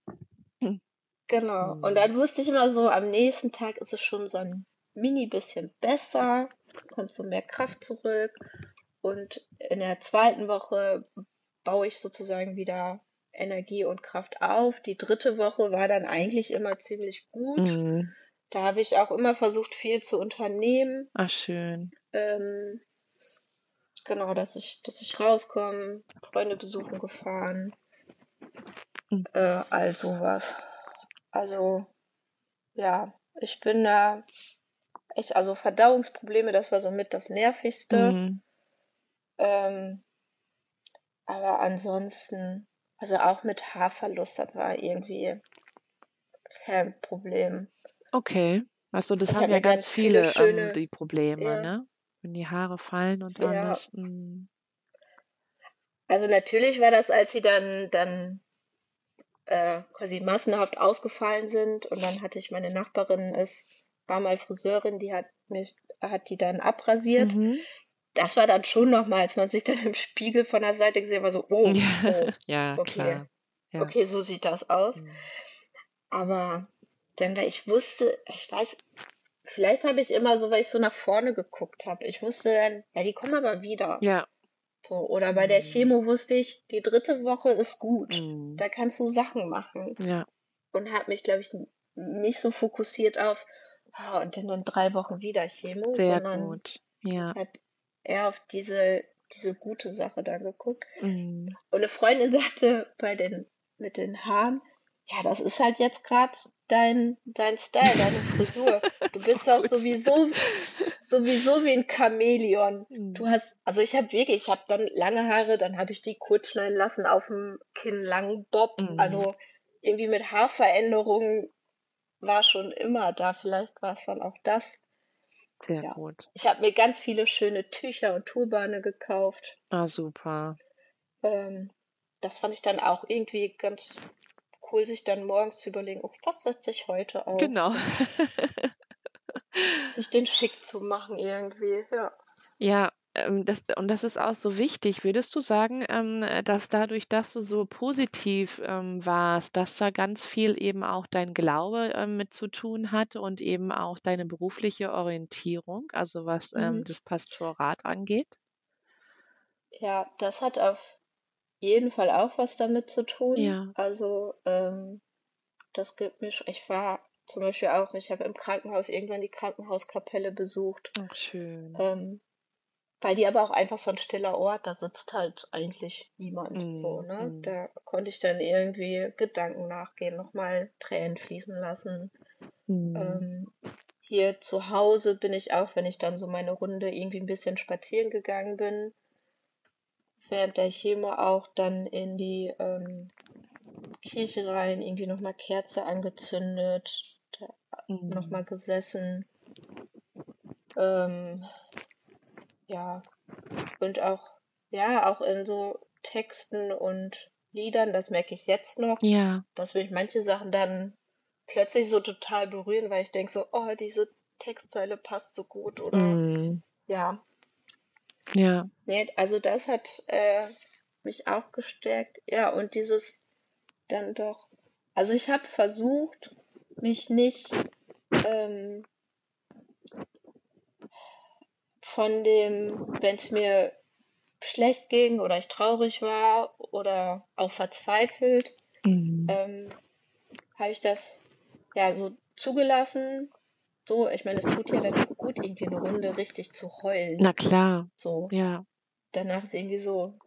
Genau. Und Mhm. dann wusste ich immer so, am nächsten Tag ist es schon so ein mini bisschen besser, kommt so mehr Kraft zurück. Und in der zweiten Woche baue ich sozusagen wieder Energie und Kraft auf. Die dritte Woche war dann eigentlich immer ziemlich gut. Mhm. Da habe ich auch immer versucht, viel zu unternehmen. Ach, schön. Ähm, genau, dass ich, dass ich rauskomme, Freunde besuchen gefahren, Mhm. äh, all sowas. Also, ja, ich bin da echt, also Verdauungsprobleme, das war somit das Nervigste. Mhm. Ähm, aber ansonsten, also auch mit Haarverlust, das war irgendwie kein Problem. Okay. Weißt du, das Ich haben habe ja mir ganz ganz viele viele, ähm, schöne, die Probleme, ja, ne? Wenn die Haare fallen und ja. alles. Mhm. Also natürlich war das, als sie dann, dann äh, quasi massenhaft ausgefallen sind und dann hatte ich meine Nachbarin, ist, war mal Friseurin, die hat mich, hat die dann abrasiert. Mhm. Das war dann schon nochmal, als man sich dann im Spiegel von der Seite gesehen war, so, oh, oh, Ja, okay, klar. Ja. okay, so sieht das aus. Mhm. Aber dann, weil ich wusste, ich weiß, vielleicht habe ich immer so, weil ich so nach vorne geguckt habe. Ich wusste dann, ja, die kommen aber wieder. Ja. So, oder bei der Mhm. Chemo wusste ich, die dritte Woche ist gut. Mhm. Da kannst du Sachen machen. Ja. Und habe mich, glaube ich, n- nicht so fokussiert auf, ah, und dann in drei Wochen wieder Chemo, Sehr sondern gut. Ja. habe eher auf diese, diese gute Sache da geguckt. Mhm. Und eine Freundin sagte bei den, mit den Haaren, ja, das ist halt jetzt gerade dein, dein Style, deine Frisur. Du Ist bist auch doch gut. sowieso, sowieso wie ein Chamäleon. Du Mhm. hast, also ich habe wirklich, ich habe dann lange Haare, dann habe ich die kurz schneiden lassen auf dem Kinn, langen Bob. Mhm. Also irgendwie mit Haarveränderungen war schon immer da. Vielleicht war es dann auch das. Sehr Ja. gut. Ich habe mir ganz viele schöne Tücher und Turbane gekauft. Ah, super. Ähm, das fand ich dann auch irgendwie ganz cool, sich dann morgens zu überlegen, oh, was setze ich heute auf? Genau. Sich den schick zu machen irgendwie, ja. Ja, ähm, das und das ist auch so wichtig. Würdest du sagen, ähm, äh, dass dadurch, dass du so positiv, ähm, warst, dass da ganz viel eben auch dein Glaube, ähm, mit zu tun hat und eben auch deine berufliche Orientierung, also was, Mhm. ähm, das Pastorat angeht? Ja, das hat auf jeden Fall auch was damit zu tun. Ja. Also, ähm, das gibt mir, sch- ich war zum Beispiel auch, ich habe im Krankenhaus irgendwann die Krankenhauskapelle besucht, Ach, schön. ähm, weil die aber auch einfach so ein stiller Ort, da sitzt halt eigentlich niemand so, Mhm, ne? mhm. Da konnte ich dann irgendwie Gedanken nachgehen, nochmal Tränen fließen lassen. Mhm. Ähm, hier zu Hause bin ich auch, wenn ich dann so meine Runde irgendwie ein bisschen spazieren gegangen bin, während der Chemo auch dann in die ähm, Kirche rein, irgendwie nochmal Kerze angezündet, da nochmal Mhm. gesessen. Ähm, ja, und auch, ja, auch in so Texten und Liedern, das merke ich jetzt noch, Ja. dass mich manche Sachen dann plötzlich so total berühren, weil ich denke so, oh, diese Textzeile passt so gut oder Mhm. ja. Ja. Nee, also das hat äh, mich auch gestärkt. Ja, und dieses dann doch, also ich habe versucht, mich nicht ähm, von dem, wenn es mir schlecht ging oder ich traurig war oder auch verzweifelt, Mhm. ähm, habe ich das ja so zugelassen. So, ich meine, es tut ja dann auch gut, irgendwie eine Runde richtig zu heulen. Na klar. So, Ja. danach ist irgendwie so,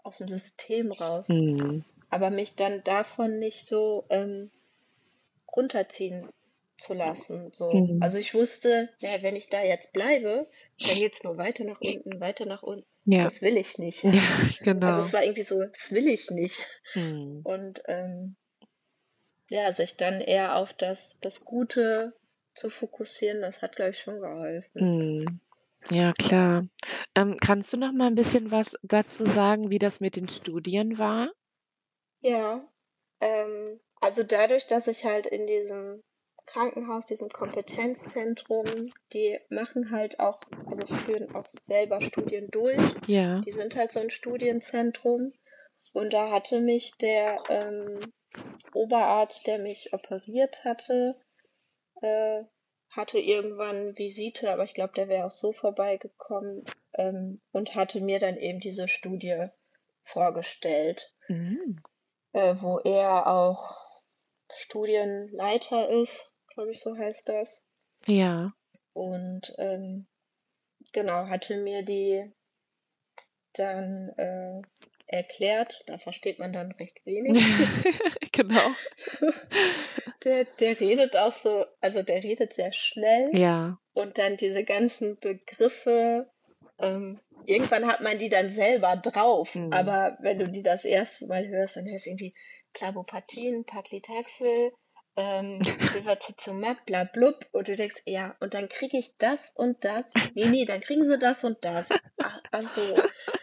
aus dem System raus. Mhm. Aber mich dann davon nicht so ähm, runterziehen zu lassen. So. Mhm. Also ich wusste, ja, wenn ich da jetzt bleibe, dann geht's nur weiter nach unten, weiter nach unten. Ja, Das will ich nicht. ja, Also genau. es war irgendwie so, das will ich nicht. Mhm. Und ähm, ja, sich dann eher auf das, das Gute zu fokussieren, das hat, glaube ich, schon geholfen. Mhm. Ja, klar. Ähm, kannst du noch mal ein bisschen was dazu sagen, wie das mit den Studien war? Ja, ähm, also dadurch, dass ich halt in diesem Krankenhaus, diesem Kompetenzzentrum, die machen halt auch, also führen auch selber Studien durch. Ja. Die sind halt so ein Studienzentrum. Und da hatte mich der ähm, Oberarzt, der mich operiert hatte, äh, hatte irgendwann Visite, aber ich glaube, der wäre auch so vorbeigekommen ähm, und hatte mir dann eben diese Studie vorgestellt, Mhm. äh, wo er auch Studienleiter ist, glaube ich, so heißt das. Ja. Und ähm, genau, hatte mir die dann äh, erklärt. Da versteht man dann recht wenig. Genau. Der, der redet auch so, also der redet sehr schnell Ja. und dann diese ganzen Begriffe, ähm, irgendwann hat man die dann selber drauf, Mhm. aber wenn du die das erste Mal hörst, dann hörst du irgendwie Clabopathien, Paclitaxel, ähm, Bevacizumab, bla blub, und du denkst, ja, und dann kriege ich das und das. Nee, nee, dann kriegen sie das und das. Ach, ach so.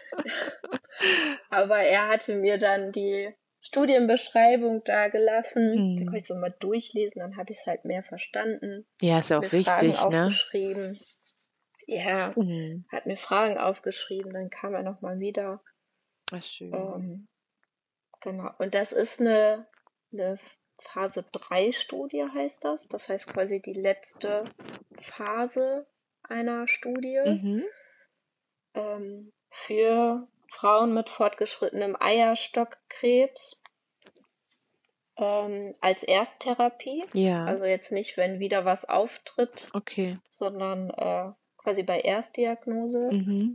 Aber er hatte mir dann die Studienbeschreibung dagelassen. Da konnte Mhm. ich so mal durchlesen, dann habe ich es halt mehr verstanden. Ja, ist ja Mir auch Fragen wichtig, ne? aufgeschrieben. Ja, Mhm. hat mir Fragen aufgeschrieben, dann kam er nochmal wieder. Ach, schön. Ähm, genau. Und das ist eine, eine Phase drei Studie, heißt das. Das heißt quasi die letzte Phase einer Studie Mhm. ähm, für Frauen mit fortgeschrittenem Eierstockkrebs ähm, als Ersttherapie. Ja. Also jetzt nicht, wenn wieder was auftritt, Okay. sondern äh, quasi bei Erstdiagnose. Mhm.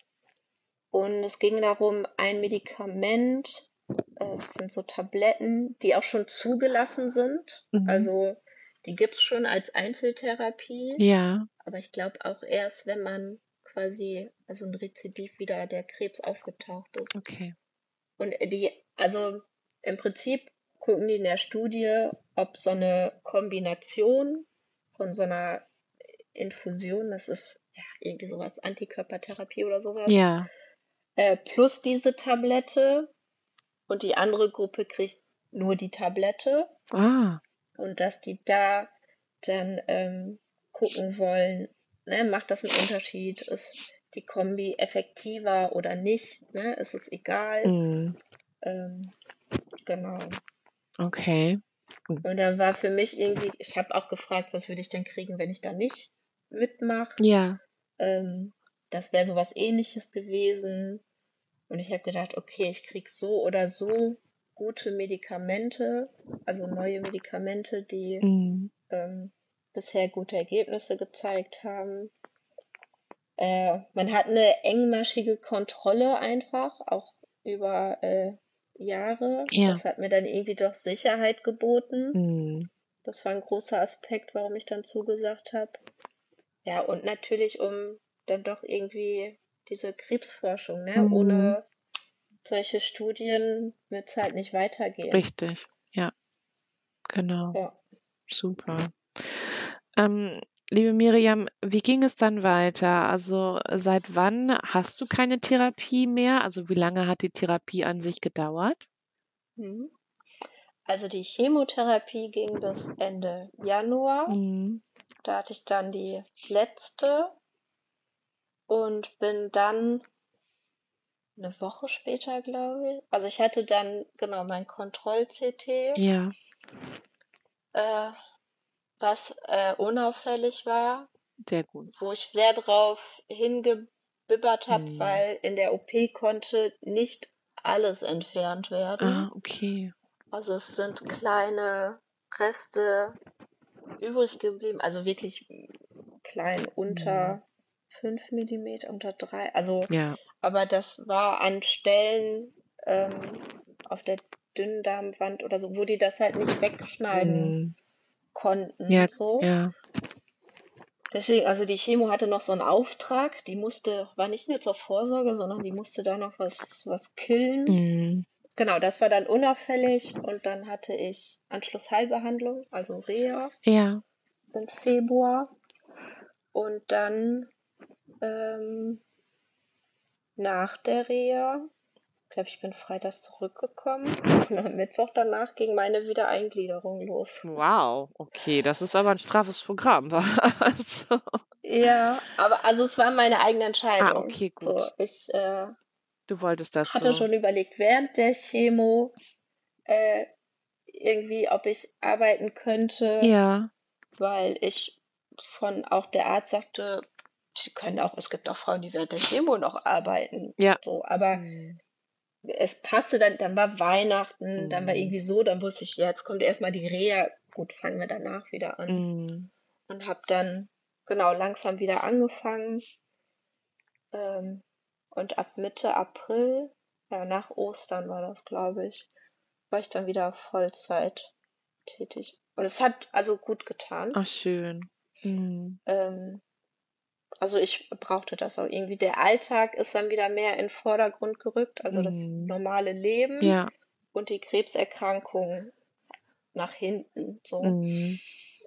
Und es ging darum, ein Medikament, äh, es sind so Tabletten, die auch schon zugelassen sind. Mhm. Also die gibt es schon als Einzeltherapie, Ja. aber ich glaube auch erst, wenn man quasi, also ein Rezidiv wieder der Krebs aufgetaucht ist. Okay. Und die, also im Prinzip gucken die in der Studie, ob so eine Kombination von so einer Infusion, das ist ja irgendwie sowas, Antikörpertherapie oder sowas, Ja. äh, plus diese Tablette und die andere Gruppe kriegt nur die Tablette Ah. und dass die da dann ähm, gucken wollen, ne, macht das einen Unterschied? Ist die Kombi effektiver oder nicht? Ne? Ist es egal? Mhm. Ähm, genau. Okay. Und dann war für mich irgendwie, ich habe auch gefragt, was würde ich denn kriegen, wenn ich da nicht mitmache? Ja. Ähm, das wäre sowas Ähnliches gewesen. Und ich habe gedacht, okay, ich krieg so oder so gute Medikamente, also neue Medikamente, die Mhm. ähm, bisher gute Ergebnisse gezeigt haben. Äh, man hat eine engmaschige Kontrolle einfach, auch über äh, Jahre. Ja. Das hat mir dann irgendwie doch Sicherheit geboten. Mhm. Das war ein großer Aspekt, warum ich dann zugesagt habe. Ja, und natürlich, um dann doch irgendwie diese Krebsforschung, ne? Mhm. Ohne solche Studien wird es halt nicht weitergehen. Richtig. Ja. Genau. Ja. Super. Ähm, liebe Miriam, wie ging es dann weiter? Also seit wann hast du keine Therapie mehr? Also wie lange hat die Therapie an sich gedauert? Mhm. Also die Chemotherapie ging bis Ende Januar. Mhm. Da hatte ich dann die letzte und bin dann eine Woche später, glaube ich. Also ich hatte dann genau mein Kontroll-C T, Ja. äh, was äh, unauffällig war, Sehr gut. wo ich sehr drauf hingebibbert habe, Mhm. weil in der O P konnte nicht alles entfernt werden. Ah, okay. Also es sind kleine Reste übrig geblieben, also wirklich klein, Mhm. unter fünf Millimeter, unter drei, also Ja. aber das war an Stellen ähm, auf der Dünndarmwand oder so, wo die das halt nicht wegschneiden Mhm. konnten, Ja, so. ja. Deswegen, also die Chemo hatte noch so einen Auftrag, die musste, war nicht nur zur Vorsorge, sondern die musste da noch was, was killen. Mhm. Genau, das war dann unauffällig und dann hatte ich Anschlussheilbehandlung, also Reha Ja. im Februar und dann ähm, nach der Reha, ich glaube, ich bin freitags zurückgekommen und am Mittwoch danach ging meine Wiedereingliederung los. Wow, okay, das ist aber ein straffes Programm. Also, Ja, aber also es war meine eigene ah, Entscheidung. okay, So, gut. ich äh, Du wolltest das hatte so. schon überlegt während der Chemo äh, irgendwie, ob ich arbeiten könnte, Ja, weil ich von auch der Arzt sagte, sie können auch, es gibt auch Frauen, die während der Chemo noch arbeiten. ja. So, aber Mhm. es passte dann, dann war Weihnachten, dann war Mhm. irgendwie so, dann wusste ich, ja, jetzt kommt erstmal die Reha, gut, fangen wir danach wieder an. Mhm. Und habe dann genau langsam wieder angefangen. Ähm, und ab Mitte April, ja, nach Ostern war das, glaube ich, war ich dann wieder Vollzeit tätig. Und es hat also gut getan. Ach, schön. Mhm. Ähm, also ich brauchte das auch irgendwie. Der Alltag ist dann wieder mehr in den Vordergrund gerückt, also das Mhm. normale Leben Ja. und die Krebserkrankung nach hinten. So. Mhm.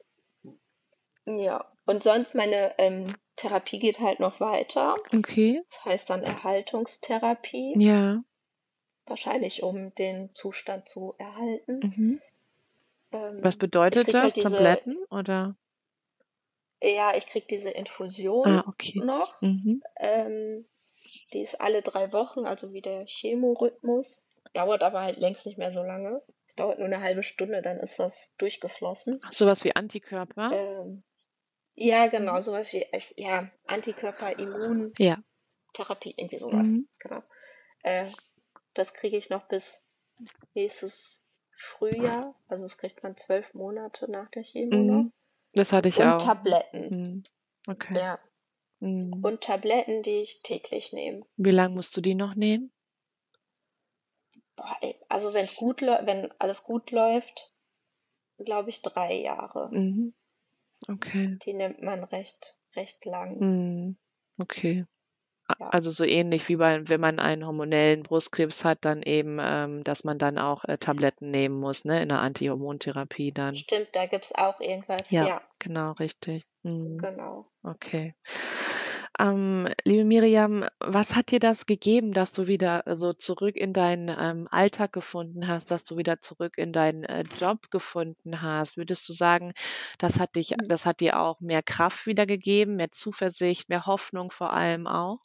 Ja. Und sonst meine ähm, Therapie geht halt noch weiter. Okay. Das heißt dann Erhaltungstherapie, Ja. wahrscheinlich um den Zustand zu erhalten. Mhm. Was Ähm, ich bedeutet krieg das? halt diese, Tabletten oder? ja, ich krieg diese Infusion Ah, okay. noch. Mhm. Ähm, die ist alle drei Wochen, also wie der Chemorhythmus. Dauert aber halt längst nicht mehr so lange. Es dauert nur eine halbe Stunde, dann ist das durchgeflossen. Ach, sowas wie Antikörper? Ähm, ja, genau, Mhm. sowas wie, ich- ja, Antikörper, Ja. Immuntherapie, irgendwie sowas. Mhm. Genau. Äh, das kriege ich noch bis nächstes Frühjahr. Also das kriegt man zwölf Monate nach der Chemo noch. Mhm. Das hatte ich Und auch. Tabletten. Mhm. Okay. Ja. Mhm. Und Tabletten, die ich täglich nehme. Wie lange musst du die noch nehmen? Boah, ey, also wenn's gut läuft, wenn alles gut läuft, glaube ich drei Jahre. Mhm. Okay. Die nimmt man recht, recht lang. Mhm. Okay. A Ja. Also so ähnlich wie bei wenn man einen hormonellen Brustkrebs hat, dann eben, ähm, dass man dann auch, äh, Tabletten nehmen muss, ne, in der Antihormontherapie dann. Stimmt, da gibt's auch irgendwas. Ja, Ja, genau, richtig. Mhm. genau. Okay. Ähm, liebe Miriam, was hat dir das gegeben, dass du wieder so zurück in deinen, ähm, Alltag gefunden hast, dass du wieder zurück in deinen, äh, Job gefunden hast? Würdest du sagen, das hat dich Mhm. das hat dir auch mehr Kraft wieder gegeben, mehr Zuversicht, mehr Hoffnung vor allem auch?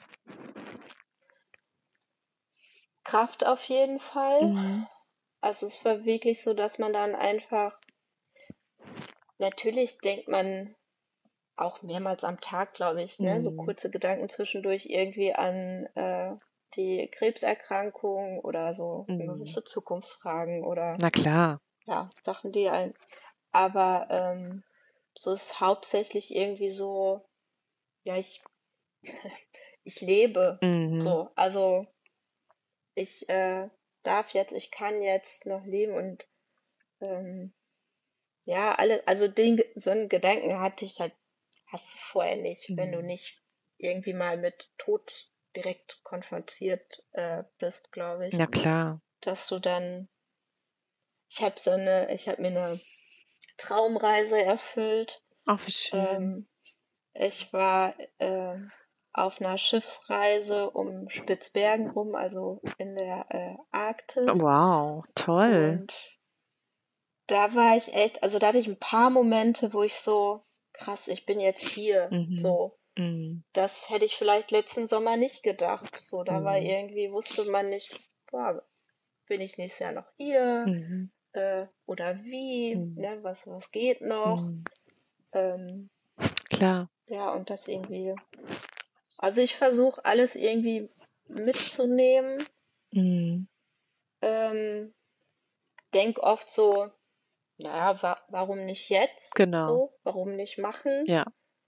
Kraft auf jeden Fall. Mhm. Also es war wirklich so, dass man dann einfach, natürlich denkt man auch mehrmals am Tag, glaube ich, ne, so Mhm. kurze Gedanken zwischendurch irgendwie an äh, die Krebserkrankung oder so Mhm. gewisse Zukunftsfragen oder Na klar. ja, Sachen, die ein. Aber ähm, so ist hauptsächlich irgendwie so, ja, ich, ich lebe. Mhm. So, also ich äh, darf jetzt, ich kann jetzt noch leben und ähm, ja, alle, also den, Ge- so einen Gedanken hatte ich halt, hast du vorher nicht, wenn du Mhm. nicht irgendwie mal mit Tod direkt konfrontiert äh, bist, glaube ich, Ja klar. dass du dann, ich habe so eine, ich habe mir eine Traumreise erfüllt. Ach, wie schön. Ähm, ich war äh, auf einer Schiffsreise um Spitzbergen rum, also in der äh, Arktis. Wow, toll. Und da war ich echt, also da hatte ich ein paar Momente, wo ich so, krass, ich bin jetzt hier. Mhm. So, Mhm. das hätte ich vielleicht letzten Sommer nicht gedacht. So, da war Mhm. irgendwie, wusste man nicht, boah, bin ich nächstes Jahr noch hier? Mhm. Äh, oder wie? Mhm. Ne, was, was geht noch? Mhm. Ähm, Klar. ja, und das irgendwie. Also ich versuche alles irgendwie mitzunehmen. Mhm. Ähm, denk oft so, naja, wa warum nicht jetzt? Genau. So, warum nicht machen? Ja.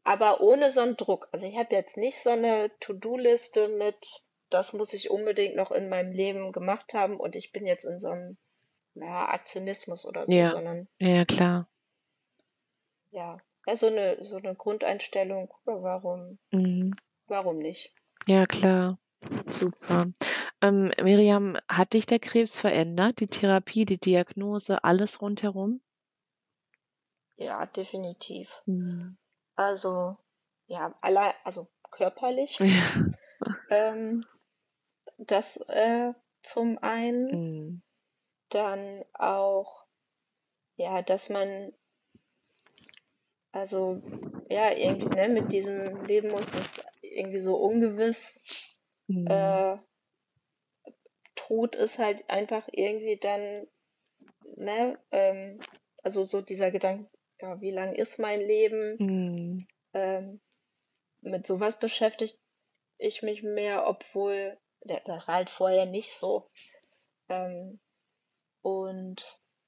aber ohne so einen Druck. Also ich habe jetzt nicht so eine To-Do-Liste mit, das muss ich unbedingt noch in meinem Leben gemacht haben und ich bin jetzt in so einem, ja, Aktionismus oder so, Ja, sondern ja, klar. ja, ja, so eine, so eine Grundeinstellung, ja, warum, Mhm. warum nicht? Ja, klar. Super. Ähm, Miriam, hat dich der Krebs verändert? Die Therapie, die Diagnose, alles rundherum? Ja, definitiv. Mhm. Also, ja, allein, also körperlich, ähm, das äh, zum einen, Mhm. dann auch, ja, dass man, also, ja, irgendwie, ne, mit diesem Leben muss es irgendwie so ungewiss, Mhm. äh, Tod ist halt einfach irgendwie dann, ne, ähm, also so dieser Gedanke, ja, wie lang ist mein Leben? Mhm. Ähm, mit sowas beschäftigt ich mich mehr, obwohl ja, das war halt vorher nicht so. Ähm, und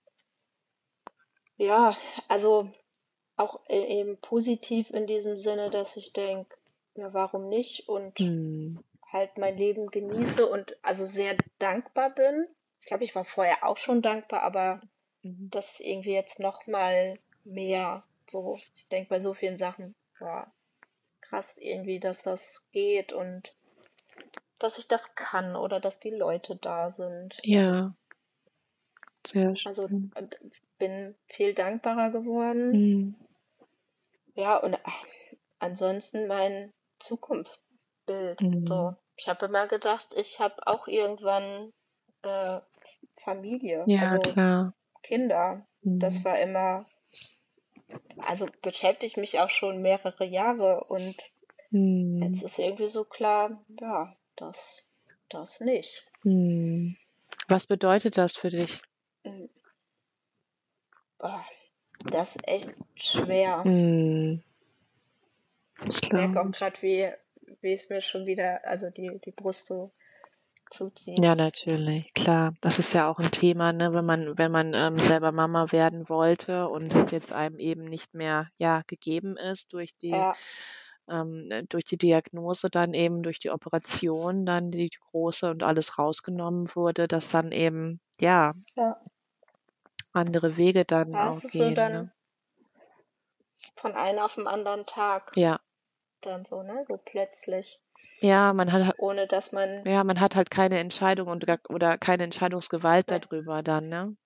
ja, also auch e- eben positiv in diesem Sinne, dass ich denke, ja, warum nicht? Und Mhm. halt mein Leben genieße und also sehr dankbar bin. Ich glaube, ich war vorher auch schon dankbar, aber Mhm. das irgendwie jetzt noch mal mehr so. Ich denke bei so vielen Sachen, boah, krass irgendwie, dass das geht und dass ich das kann oder dass die Leute da sind. Ja, sehr Also schön. äh, bin viel dankbarer geworden. Mhm. Ja, und äh, ansonsten mein Zukunftsbild. So, Mhm. ich habe immer gedacht, ich habe auch irgendwann äh, Familie, Ja, also klar. Kinder. Das Mhm. war immer, also beschäftigt mich auch schon mehrere Jahre und jetzt Mhm. ist irgendwie so klar, ja, das, das nicht. Mhm. Was bedeutet das für dich? Mm, boah, das ist echt schwer. Mhm. Das Ich merke auch glaube ich. gerade, wie, wie es mir schon wieder, also die, die Brust so zuzieht. Ja, natürlich, klar. Das ist ja auch ein Thema, ne, wenn man wenn man, ähm, selber Mama werden wollte und es jetzt einem eben nicht mehr, ja, gegeben ist durch die Ja, ähm, äh, durch die Diagnose dann eben, durch die Operation dann die große und alles rausgenommen wurde, dass dann eben, ja, ja. andere Wege dann Ja, auch es ist so gehen, ne? dann von einem auf den anderen Tag Ja. dann so, ne? So plötzlich, Ja, man hat halt ohne dass man, ja, man hat halt keine Entscheidung und gar oder keine Entscheidungsgewalt ne, dadrüber dann, ne?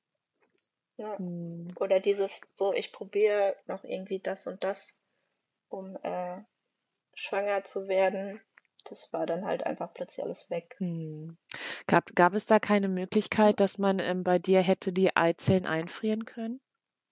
ja. Mhm. Oder dieses so, ich probiere noch irgendwie das und das, um äh, schwanger zu werden. Das war dann halt einfach plötzlich alles weg. Mhm. Gab gab es da keine Möglichkeit, dass man, ähm, bei dir hätte die Eizellen einfrieren können?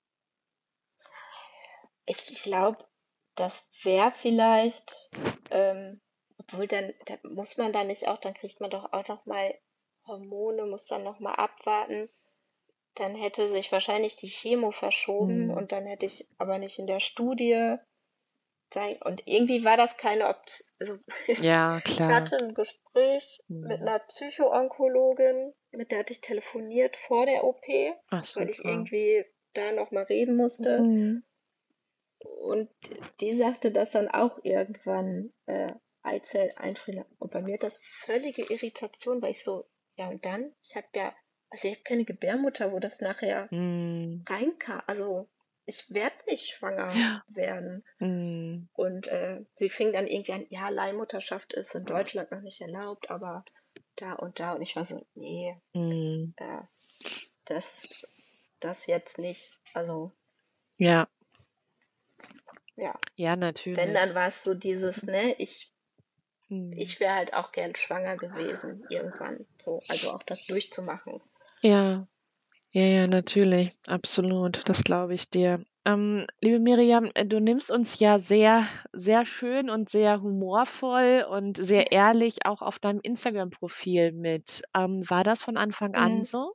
Ich glaube, das wäre vielleicht, ähm, obwohl dann, da muss man dann nicht auch, dann kriegt man doch auch noch mal Hormone, muss dann noch mal abwarten. Dann hätte sich wahrscheinlich die Chemo verschoben Mhm. und dann hätte ich aber nicht in der Studie sein. Und irgendwie war das keine Option. Also Ja, ich klar. hatte ein Gespräch mit Mhm. einer Psychoonkologin, mit der hatte ich telefoniert vor der O P, Ach weil ich super. irgendwie da noch mal reden musste. Mhm. Und die sagte das dann auch irgendwann, äh, Eizell einfrieren. Und bei mir hat das völlige Irritation, weil ich so, ja und dann? Ich habe ja, also ich habe keine Gebärmutter, wo das nachher Mhm. reinkam. Also ich werde nicht schwanger Ja. werden. Mhm. Und äh, sie fing dann irgendwie an, ja, Leihmutterschaft ist in Deutschland noch nicht erlaubt, aber da und da. Und ich war so, nee, Mhm. äh, das, das jetzt nicht. Also Ja. ja, Ja, wenn, natürlich. dann war es so dieses, ne, ich Mhm. ich wäre halt auch gern schwanger gewesen irgendwann. So, also auch das durchzumachen. Ja. Ja, ja, natürlich, absolut, das glaube ich dir. Ähm, liebe Miriam, äh, du nimmst uns ja sehr, sehr schön und sehr humorvoll und sehr ehrlich auch auf deinem Instagram-Profil mit. Ähm, war das von Anfang an Mhm. so?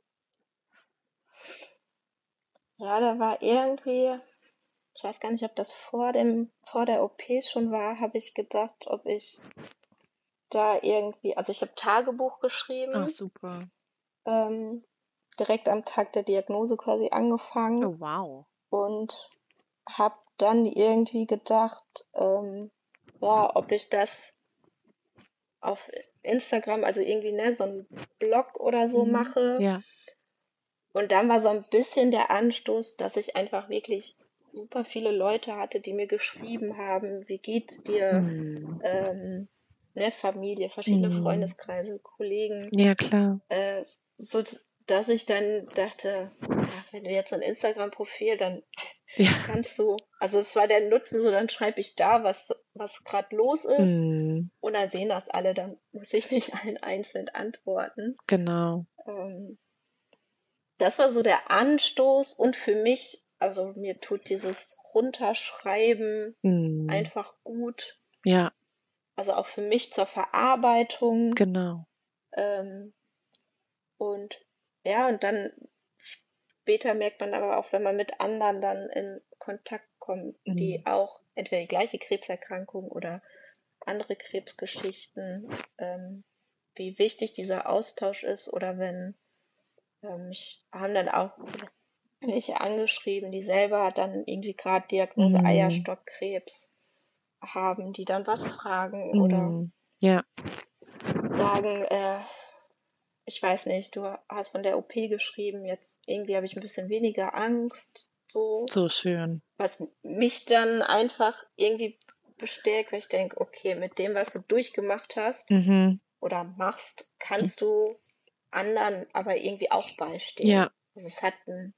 Ja, da war irgendwie, ich weiß gar nicht, ob das vor dem, vor der O P schon war, habe ich gedacht, ob ich da irgendwie, also ich habe Tagebuch Ach, geschrieben, super. ähm, direkt am Tag der Diagnose quasi angefangen Oh, wow. und habe dann irgendwie gedacht, ähm, ja, ob ich das auf Instagram, also irgendwie, ne, so ein Blog oder so Mhm. mache. Ja. Und dann war so ein bisschen der Anstoß, dass ich einfach wirklich super viele Leute hatte, die mir geschrieben haben, wie geht's dir? Mhm. Ähm, ne, Familie, verschiedene Mhm. Freundeskreise, Kollegen, Ja, klar. äh, so dass ich dann dachte, ach, wenn du jetzt so ein Instagram-Profil, dann Ja. kannst du, also es war der Nutzen, so dann schreibe ich da, was, was gerade los ist, Mhm. und dann sehen das alle, dann muss ich nicht allen einzeln antworten. Genau. Ähm, das war so der Anstoß, und für mich, also mir tut dieses Runterschreiben Mhm. einfach gut, Ja, also auch für mich zur Verarbeitung. genau. Ähm, und ja, und dann später merkt man aber auch, wenn man mit anderen dann in Kontakt kommt, die Mhm. auch entweder die gleiche Krebserkrankung oder andere Krebsgeschichten, ähm, wie wichtig dieser Austausch ist, oder wenn ähm, mich haben dann auch welche angeschrieben, die selber dann irgendwie gerade Diagnose Mhm. Eierstockkrebs haben, die dann was fragen oder Mhm. Ja, sagen, äh, ich weiß nicht, du hast von der O P geschrieben, jetzt irgendwie habe ich ein bisschen weniger Angst, so, so schön. was mich dann einfach irgendwie bestärkt, weil ich denke, okay, mit dem, was du durchgemacht hast Mhm. oder machst, kannst du anderen aber irgendwie auch beistehen. Ja, Also es hat einen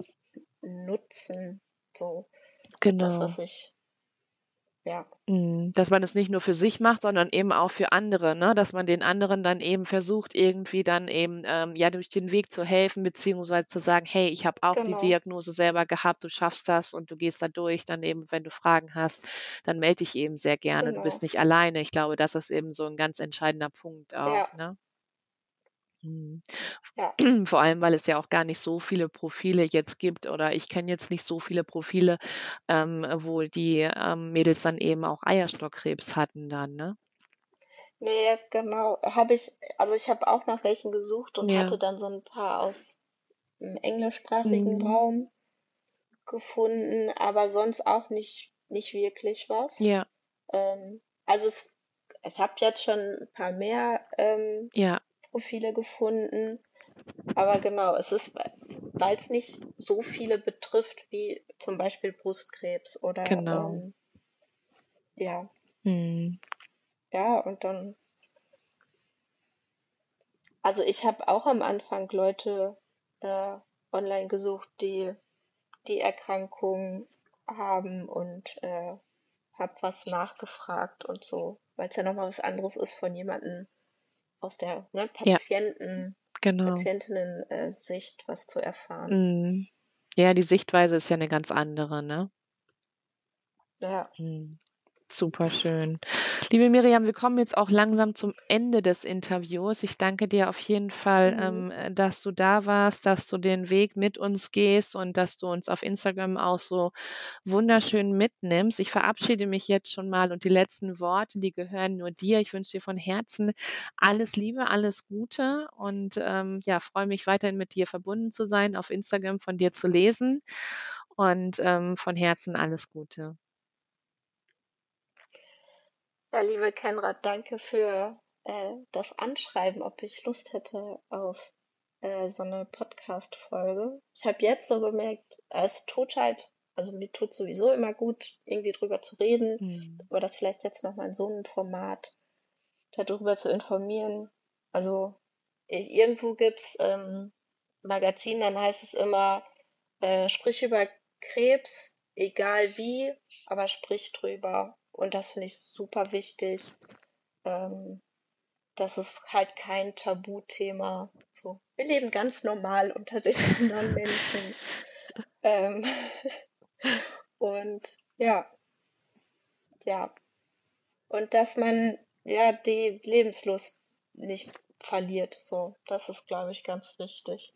Nutzen, so, das, genau. was ich, ja, Mhm. Dass man es nicht nur für sich macht, sondern eben auch für andere, ne? Dass man den anderen dann eben versucht, irgendwie dann eben ähm, ja durch den Weg zu helfen, beziehungsweise zu sagen, hey, ich habe auch die genau, Diagnose selber gehabt, du schaffst das und du gehst da durch. Dann eben, wenn du Fragen hast, dann melde dich eben sehr gerne. Du bist genau, nicht alleine. Ich glaube, das ist eben so ein ganz entscheidender Punkt auch, ja, ne? Mhm. ja, Vor allem, weil es ja auch gar nicht so viele Profile jetzt gibt, oder ich kenne jetzt nicht so viele Profile, ähm, wo die ähm, Mädels dann eben auch Eierstockkrebs hatten dann, ne? nee, genau, habe ich, also ich habe auch nach welchen gesucht und Ja. hatte dann so ein paar aus dem englischsprachigen Mhm. Raum gefunden, aber sonst auch nicht, nicht wirklich was. Ja, Ähm, also es, ich habe jetzt schon ein paar mehr ähm, ja, Profile gefunden, aber genau, es ist, weil es nicht so viele betrifft wie zum Beispiel Brustkrebs oder genau. ähm, ja, Mhm. ja, und dann, also ich habe auch am Anfang Leute äh, online gesucht, die die Erkrankung haben, und äh, habe was nachgefragt und so, weil es ja nochmal was anderes ist, von jemandem aus der, ne, Ja, Patienten, genau. Patientinnen-Sicht was zu erfahren. Mhm. Ja, die Sichtweise ist ja eine ganz andere, ne? Ja, Mhm. Super schön. Liebe Miriam, wir kommen jetzt auch langsam zum Ende des Interviews. Ich danke dir auf jeden Fall, mhm. ähm, äh, dass du da warst, dass du den Weg mit uns gehst und dass du uns auf Instagram auch so wunderschön mitnimmst. Ich verabschiede mich jetzt schon mal, und die letzten Worte, die gehören nur dir. Ich wünsche dir von Herzen alles Liebe, alles Gute, und ähm, ja, freue mich weiterhin mit dir verbunden zu sein, auf Instagram von dir zu lesen, und ähm, von Herzen alles Gute. Ja, liebe Kenra, danke für äh, das Anschreiben, ob ich Lust hätte auf äh, so eine Podcast-Folge. Ich habe jetzt so gemerkt, es tut halt, also mir tut sowieso immer gut, irgendwie drüber zu reden, Mhm. aber das vielleicht jetzt nochmal in so einem Format darüber zu informieren. Also i- irgendwo gibt's ähm, Magazin, dann heißt es immer, äh, sprich über Krebs, egal wie, aber sprich drüber. Und das finde ich super wichtig. Ähm, Das ist halt kein Tabuthema. So, wir leben ganz normal unter den anderen Menschen. Ähm, und ja, ja. Und dass man ja die Lebenslust nicht verliert. So, das ist, glaube ich, ganz wichtig.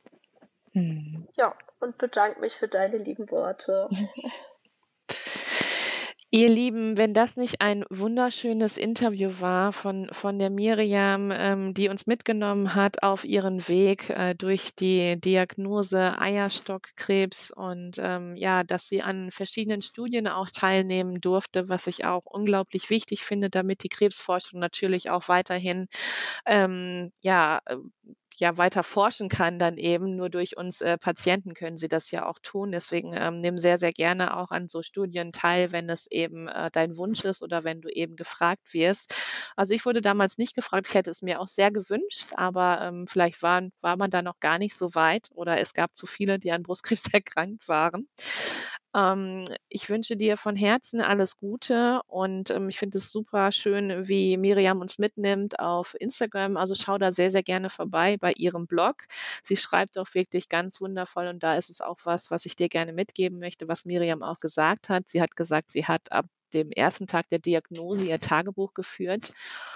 Mhm. Ja, und bedanke mich für deine lieben Worte. Ihr Lieben, wenn das nicht ein wunderschönes Interview war von, von der Miriam, ähm, die uns mitgenommen hat auf ihren Weg äh, durch die Diagnose Eierstockkrebs und ähm, ja, dass sie an verschiedenen Studien auch teilnehmen durfte, was ich auch unglaublich wichtig finde, damit die Krebsforschung natürlich auch weiterhin ähm, ja, äh, ja weiter forschen kann dann eben. Nur durch uns äh, Patienten können sie das ja auch tun. Deswegen ähm, nimm sehr, sehr gerne auch an so Studien teil, wenn es eben äh, dein Wunsch ist oder wenn du eben gefragt wirst. Also ich wurde damals nicht gefragt, ich hätte es mir auch sehr gewünscht, aber ähm, vielleicht waren, war man da noch gar nicht so weit oder es gab zu viele, die an Brustkrebs erkrankt waren. Ähm, ich wünsche dir von Herzen alles Gute und ähm, ich finde es super schön, wie Miriam uns mitnimmt auf Instagram. Also schau da sehr, sehr gerne vorbei bei ihrem Blog. Sie schreibt auch wirklich ganz wundervoll und da ist es auch was, was ich dir gerne mitgeben möchte, was Miriam auch gesagt hat. Sie hat gesagt, sie hat ab dem ersten Tag der Diagnose ihr Tagebuch geführt.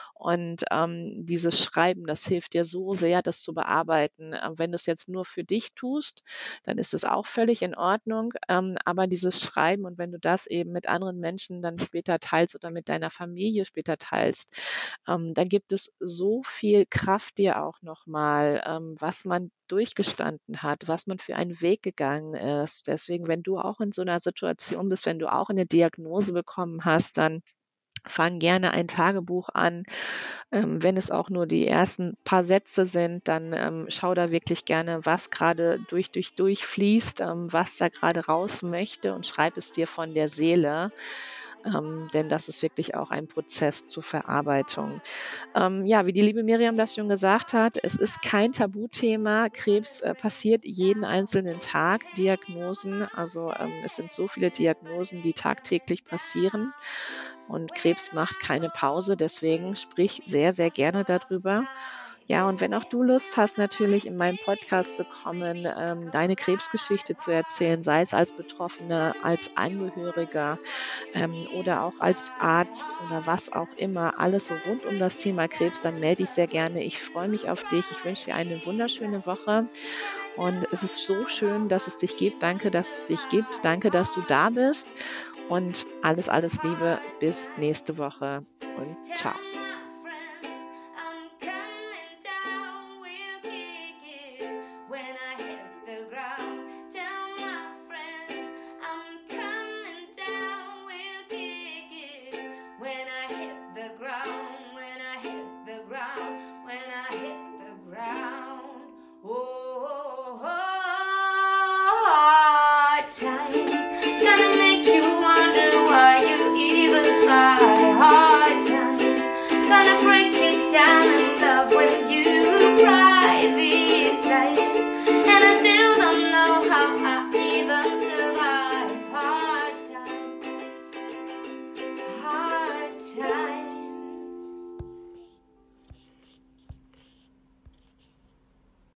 Und ähm, dieses Schreiben, das hilft dir so sehr, das zu bearbeiten. Äh, wenn du es jetzt nur für dich tust, dann ist es auch völlig in Ordnung. Ähm, aber dieses Schreiben und wenn du das eben mit anderen Menschen dann später teilst oder mit deiner Familie später teilst, ähm, dann gibt es so viel Kraft dir auch nochmal, ähm, was man durchgestanden hat, was man für einen Weg gegangen ist. Deswegen, wenn du auch in so einer Situation bist, wenn du auch eine Diagnose bekommen hast, dann fang gerne ein Tagebuch an. Ähm, wenn es auch nur die ersten paar Sätze sind, dann ähm, schau da wirklich gerne, was gerade durch dich durchfließt, ähm, was da gerade raus möchte und schreib es dir von der Seele. Ähm, denn das ist wirklich auch ein Prozess zur Verarbeitung. Ähm, ja, wie die liebe Miriam das schon gesagt hat, es ist kein Tabuthema. Krebs äh, passiert jeden einzelnen Tag. Diagnosen, also ähm, es sind so viele Diagnosen, die tagtäglich passieren. Und Krebs macht keine Pause, deswegen sprich sehr, sehr gerne darüber. Ja, und wenn auch du Lust hast, natürlich in meinen Podcast zu kommen, ähm, deine Krebsgeschichte zu erzählen, sei es als Betroffener, als Angehöriger ähm, oder auch als Arzt oder was auch immer, alles so rund um das Thema Krebs, dann melde dich sehr gerne. Ich freue mich auf dich. Ich wünsche dir eine wunderschöne Woche. Und es ist so schön, dass es dich gibt. Danke, dass es dich gibt. Danke, dass du da bist. Und alles, alles Liebe. Bis nächste Woche. Und ciao. Times, gonna